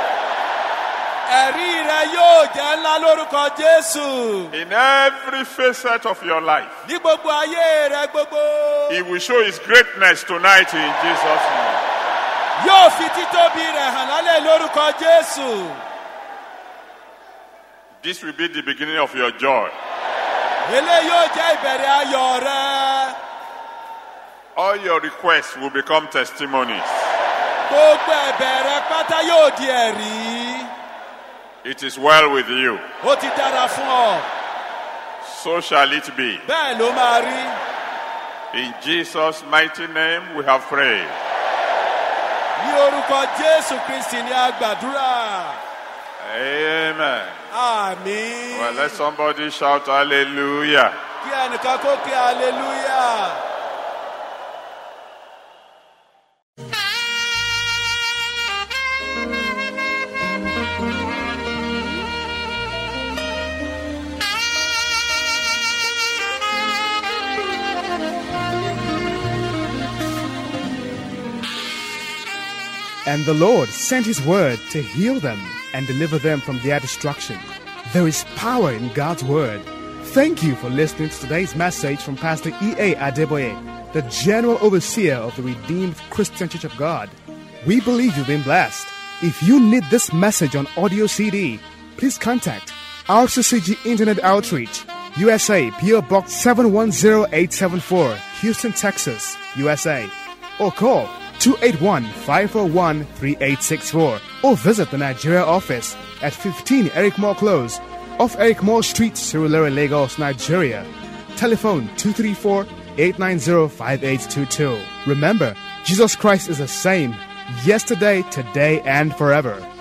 ẹ̀rí rẹ yóò jẹ́ ńlá lórúkọ Jésù. In every facet of your life, ní gbogbo ayé rẹ gbogbo. he will show his greatness tonight in Jesus' name. yóò fi títóbi rẹ̀ hàn lálẹ́ yìí lórúkọ Jésù. This will be the beginning of your joy. eléyìí yóò jẹ́ ìbẹ̀rẹ̀ ayọ̀ rẹ. All your requests will become testimonies. gbogbo ẹ̀bẹ̀ rẹ pátá yóò di ẹ̀rí. It is well with you. ó ti dára fún ọ. So shall it be. bẹ́ẹ̀ ló máa rí. In Jesus' mighty name we have prayed. ní orúkọ Jésù Kristi ni a gbàdúrà. Amen. àmín. Well, let somebody shout hallelujah. kí ẹnìkan kó kí hallelujah. And the Lord sent his word to heal them and deliver them from their destruction. There is power in God's word. Thank you for listening to today's message from Pastor E.A. Adeboye, the General Overseer of the Redeemed Christian Church of God. We believe you've been blessed. If you need this message on audio CD, please contact RCCG Internet Outreach, USA, PO Box 710874, Houston, Texas, USA, or call 281-541-3864 or visit the Nigeria office at 15 Eric Moore Close off Eric Moore Street, Surulere, Lagos, Nigeria. Telephone 234-890-5822. Remember, Jesus Christ is the same yesterday, today, and forever.